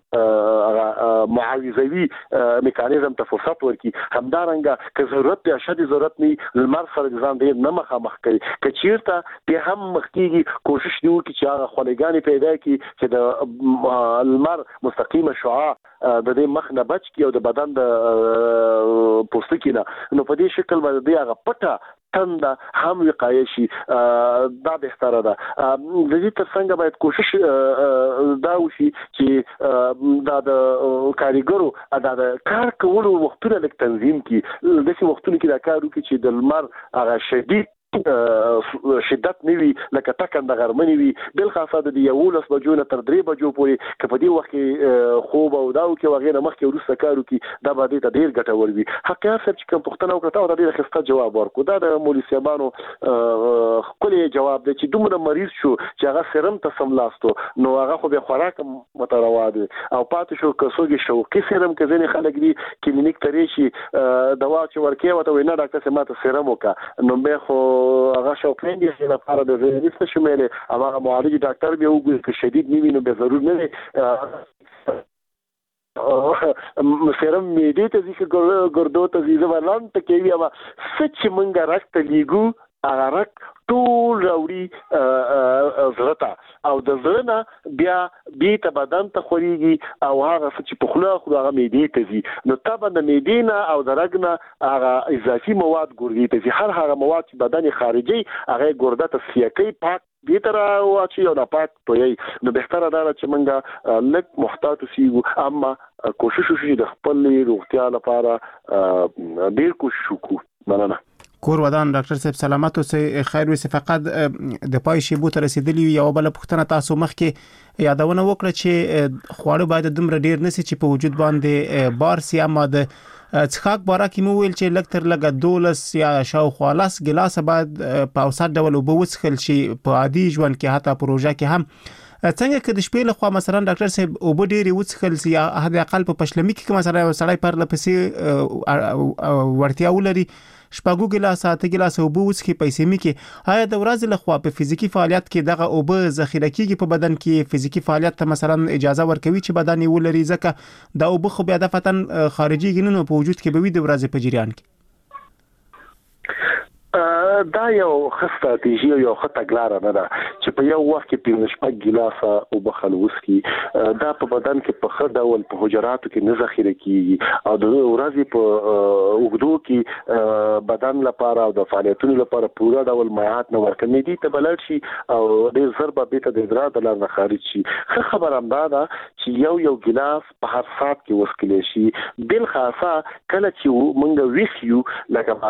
معاوضوي میکانیزم ته فرصت ورکړي همدارنګه که ضرورت یا شدید ضرورت نه لمر سره د ځان ډیر نه مخ کوي کچیرته به هم مخکېږي کوشش دی وکړي چې هغه خلګانی پیدا کړي چې د لمر مستقیمه شعاع د دې مخ نه بچ کی او د بدن د پوستکي نه نو په دې شکل باندې هغه پټه تنده هم وقایع شي دا بهتره ده. د دې ترڅنګ باید کوشش دا وشي چې دا د کاریګرو دا د کار کولو وختونه لږ تنظیم کی داسې وختونه کې دا کار وکړي چې د لمر هغه شدید شدت نیوي لکه ټکنده غرمنی وي بل خاصه د 11 بجو نه تر 3 بجو پورې کله په دې وخت کې خوب او داو کې وغیرہ مخکې ورسته کارو کې دا باندې ته ډیر ګټور وي. حقیقت چې کوم پښتنه وکړه او دا ډیر ښه جواب ورکړو. دا د مولوی صاحبانو خپل جواب دی چې دومره مریض شو چې هغه سرم ته سملاستو نو هغه خو به خوراک متروا دي او پاتې شو کسوګي شوقي سرم کې ځنې خلک دي کلینیک ترې شي دوا چې ورکې وته وینا ډاکټر سم ماته سرم وکا نو به خو هغه شوقین دي چې لپاره د ریسک شموله هغه معالج ډاکټر به وګوري چې شدید نیوي نو به ضرور نه سرم میډي ته ځکه ګردو ته ځي ولان ته کوي اما سچ منګه راکته لیګو هغه راک ټول راوړي زړه او د زړه نه بیا ته بدن ته خوريږي او هغه چې په خوله خو هغه معدې ته ځي نو تابع د معدې نه او د رګ نه هغه اضافي مواد ګردې ته ځي. هر هغه مواد چې بدن خارجي هغه ګرده ته سیاکي پاک دې تر واچي او د پاک توي نو بهتره ده چې موږ لک محتاط سیو اما کوشش وشي د خپل روغتیا لپاره ډیر کوشش وکړو. مننه. کور ودان ډاکټر صاحب سلامت اوسئ خیر وي. فقط د پای شیبو ته رسیدلی یو بل پوښتنه تاسو مخکې یادونه وکړه چې خواړه باید دومره ډیر نسی چې په وجود باندې بار سي اما د څښاک باره کې مو ویل چې لکتر لګه 12 یا شاوخوا 10 ګلاس باید په اوسط ډول وبو وڅښل شي په عادي ژوند کې حتی پروژه کې هم څنګه کې د شپې له خوا مثلا ډاکټر صاحب وبو ډېری وڅښل سي هدا اقل په پښلمي کې مثلا سړی پر لپسې ورتیا ولري شپږو ګلاس اته ګلاس وبو وڅخي پیسې مې کې آیا د ورځې له خوا په فزیکی فعالیت کې دغه اوبه ذخیره کیږي په بدن کې فزیکی فعالیت ته مثلا اجازه ورکوي چې بدن یې ولري ځکه دا اوبه خو بیا د فتن خارجي ګنونو په وجود کې به وي د ورځې په جریان کې دا یو خسته تیجی یو خطه ګلاره نه ده چې په یو وخت کې 15 ګلاسه او بخلوس کی دا په بدن کې په خړ ډول په حجراتو کې نه ذخیره کیږي او د ورځې په وګړو کې بدن لپاره او د فعالیتونو لپاره پوره ډول مایعات نه ورکړي دي ته بلل شي او د ضربه بیت د ادرار د لار خارج شي. خبر هم دا چې یو ګلاس په هر ساعت کې وسکلی شي بل خاصه کله چې مونږ ویسیو لکه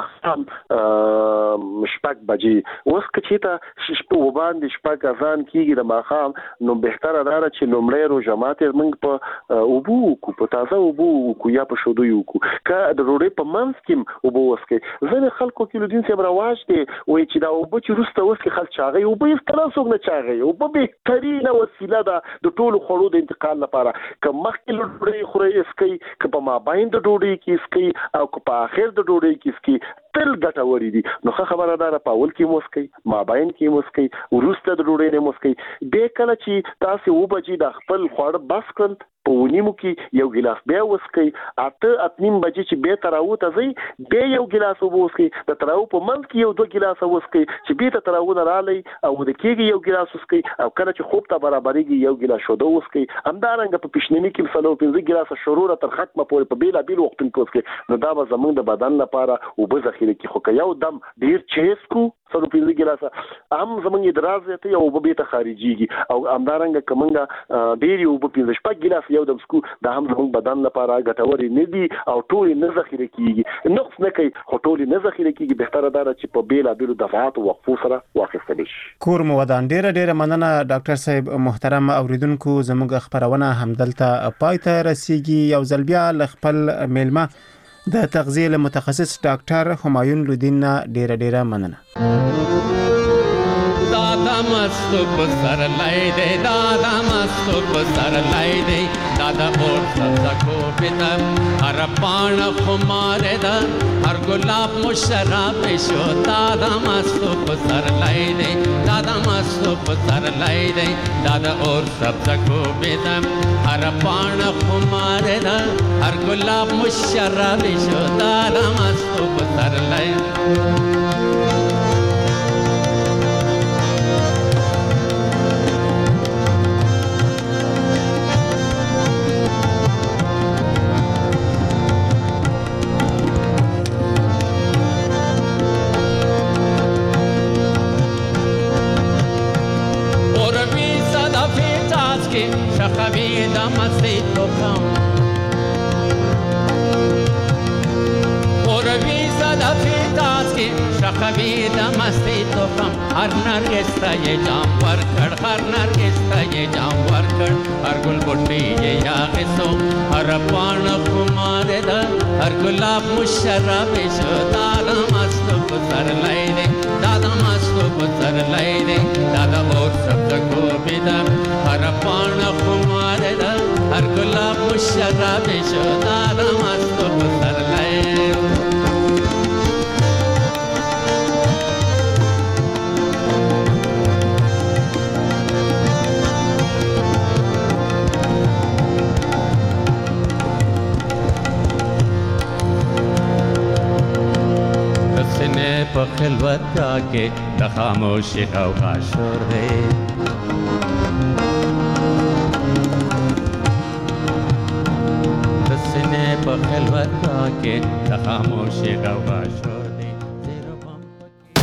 ماخام شپږ بجې اوس چې ته شپه وباندې شپږ اذان کیږي د ماخام نو بهتره ده چې لومړی روزه ماته موږ په اوبو کو په تازه اوبو کو یا په شودو یو کو که د روړې په منځ کې اوبو وسکي ځنه خلکو کې لودین سم رواج دي وای چې دا اوبو چې روسته وسکي خلک چاغي اوبو یې کله څوک نه چاغي اوبو به ترینه وسیله ده د ټولو خړو د انتقال لپاره که مخکې لوړې خوري اسکي که په مابین د ډوډۍ کې اسکي او که په اخر د ډوډۍ کې اسکي تل ګټوري دي. نو خبره ده په اول کې موسکي مابین کې موسکي ورسته د ډوډۍ نه موسکي به کله چې تاسو وبجې د خپل خواړه بس کړل په ونیمو کې یو ګلاس بیا وسکي اته اتنیم بجې چې به تراو ته ځي به یو ګلاس وبوسکي د تراو په منځ کې یو 2 ګلاس وسکي چې به ته تراو نه رالي او د کېږي یو ګلاس وسکي او کله چې خوب ته برابرېږي یو ګلاس شوده وسکي همدارنګه په پښنمی کې سلو 15 ګلاس شروع تر ختمه پورې په بیلا بیل وختونو کې وسکي نو دا به زمونږ د بدن لپاره وبو ذخیره کې خو یو دم ډیر چیسکو سلو 15 ګلاس هم زمونږ ادراز ته یو وبو به ته خارجيږي او همدارنګه کومنګه ډیر یو وبو 15 ګلاس یو دم سکو دا هم زموږ بدن لپاره ګټوري نه دي او ټول نه ذخیره کیږي نقص نه کوي خو ټول نه ذخیره کیږي بهتره ده چې په بیلا بیل دفعات او وقفو سره واخیستل شي. کور مو ودان ډیره مننه ډاکټر صاحب محترم اوریدونکو زموږ خبرونه همدلته پای ته رسیږي یو ځل بیا ل خپل میلمه د تغذیه متخصص ډاکټر همایون لودین ډیره مننه. दादा मस्त सर लाई दे दादा मस्त सर लाई दे दादा और सदा को बिता हर पान खुमारे दा हर गुलाब मुशराब शो दादा मस्त सर लाई दे दादा मस्त सर लाई दे दादा और सदा को बिता हर पान खुमारे दा हर गुलाब मुशराब शो दादा मस्त सर लाई مستی تو خم اوروی زده فیتاز کی شخوی دا مستی تو خم هر نرگس تا یہ جام ورکڑ هر نرگس تا یہ جام ورکڑ هر گل بوٹی یہ یاغسو هر پان خمار دا هر گلاب مشرب شو دادا مستو بسر لائے دے دادا مستو بسر لائے دے دادا اور سبز کو بیدم هر پان خمار دا هر گلاب مشرب شو دادا مستو بسر لائے دے په خلوت کې د خاموشي غوغا شور دی د سینې په خلوت کې د خاموشي غوغا شور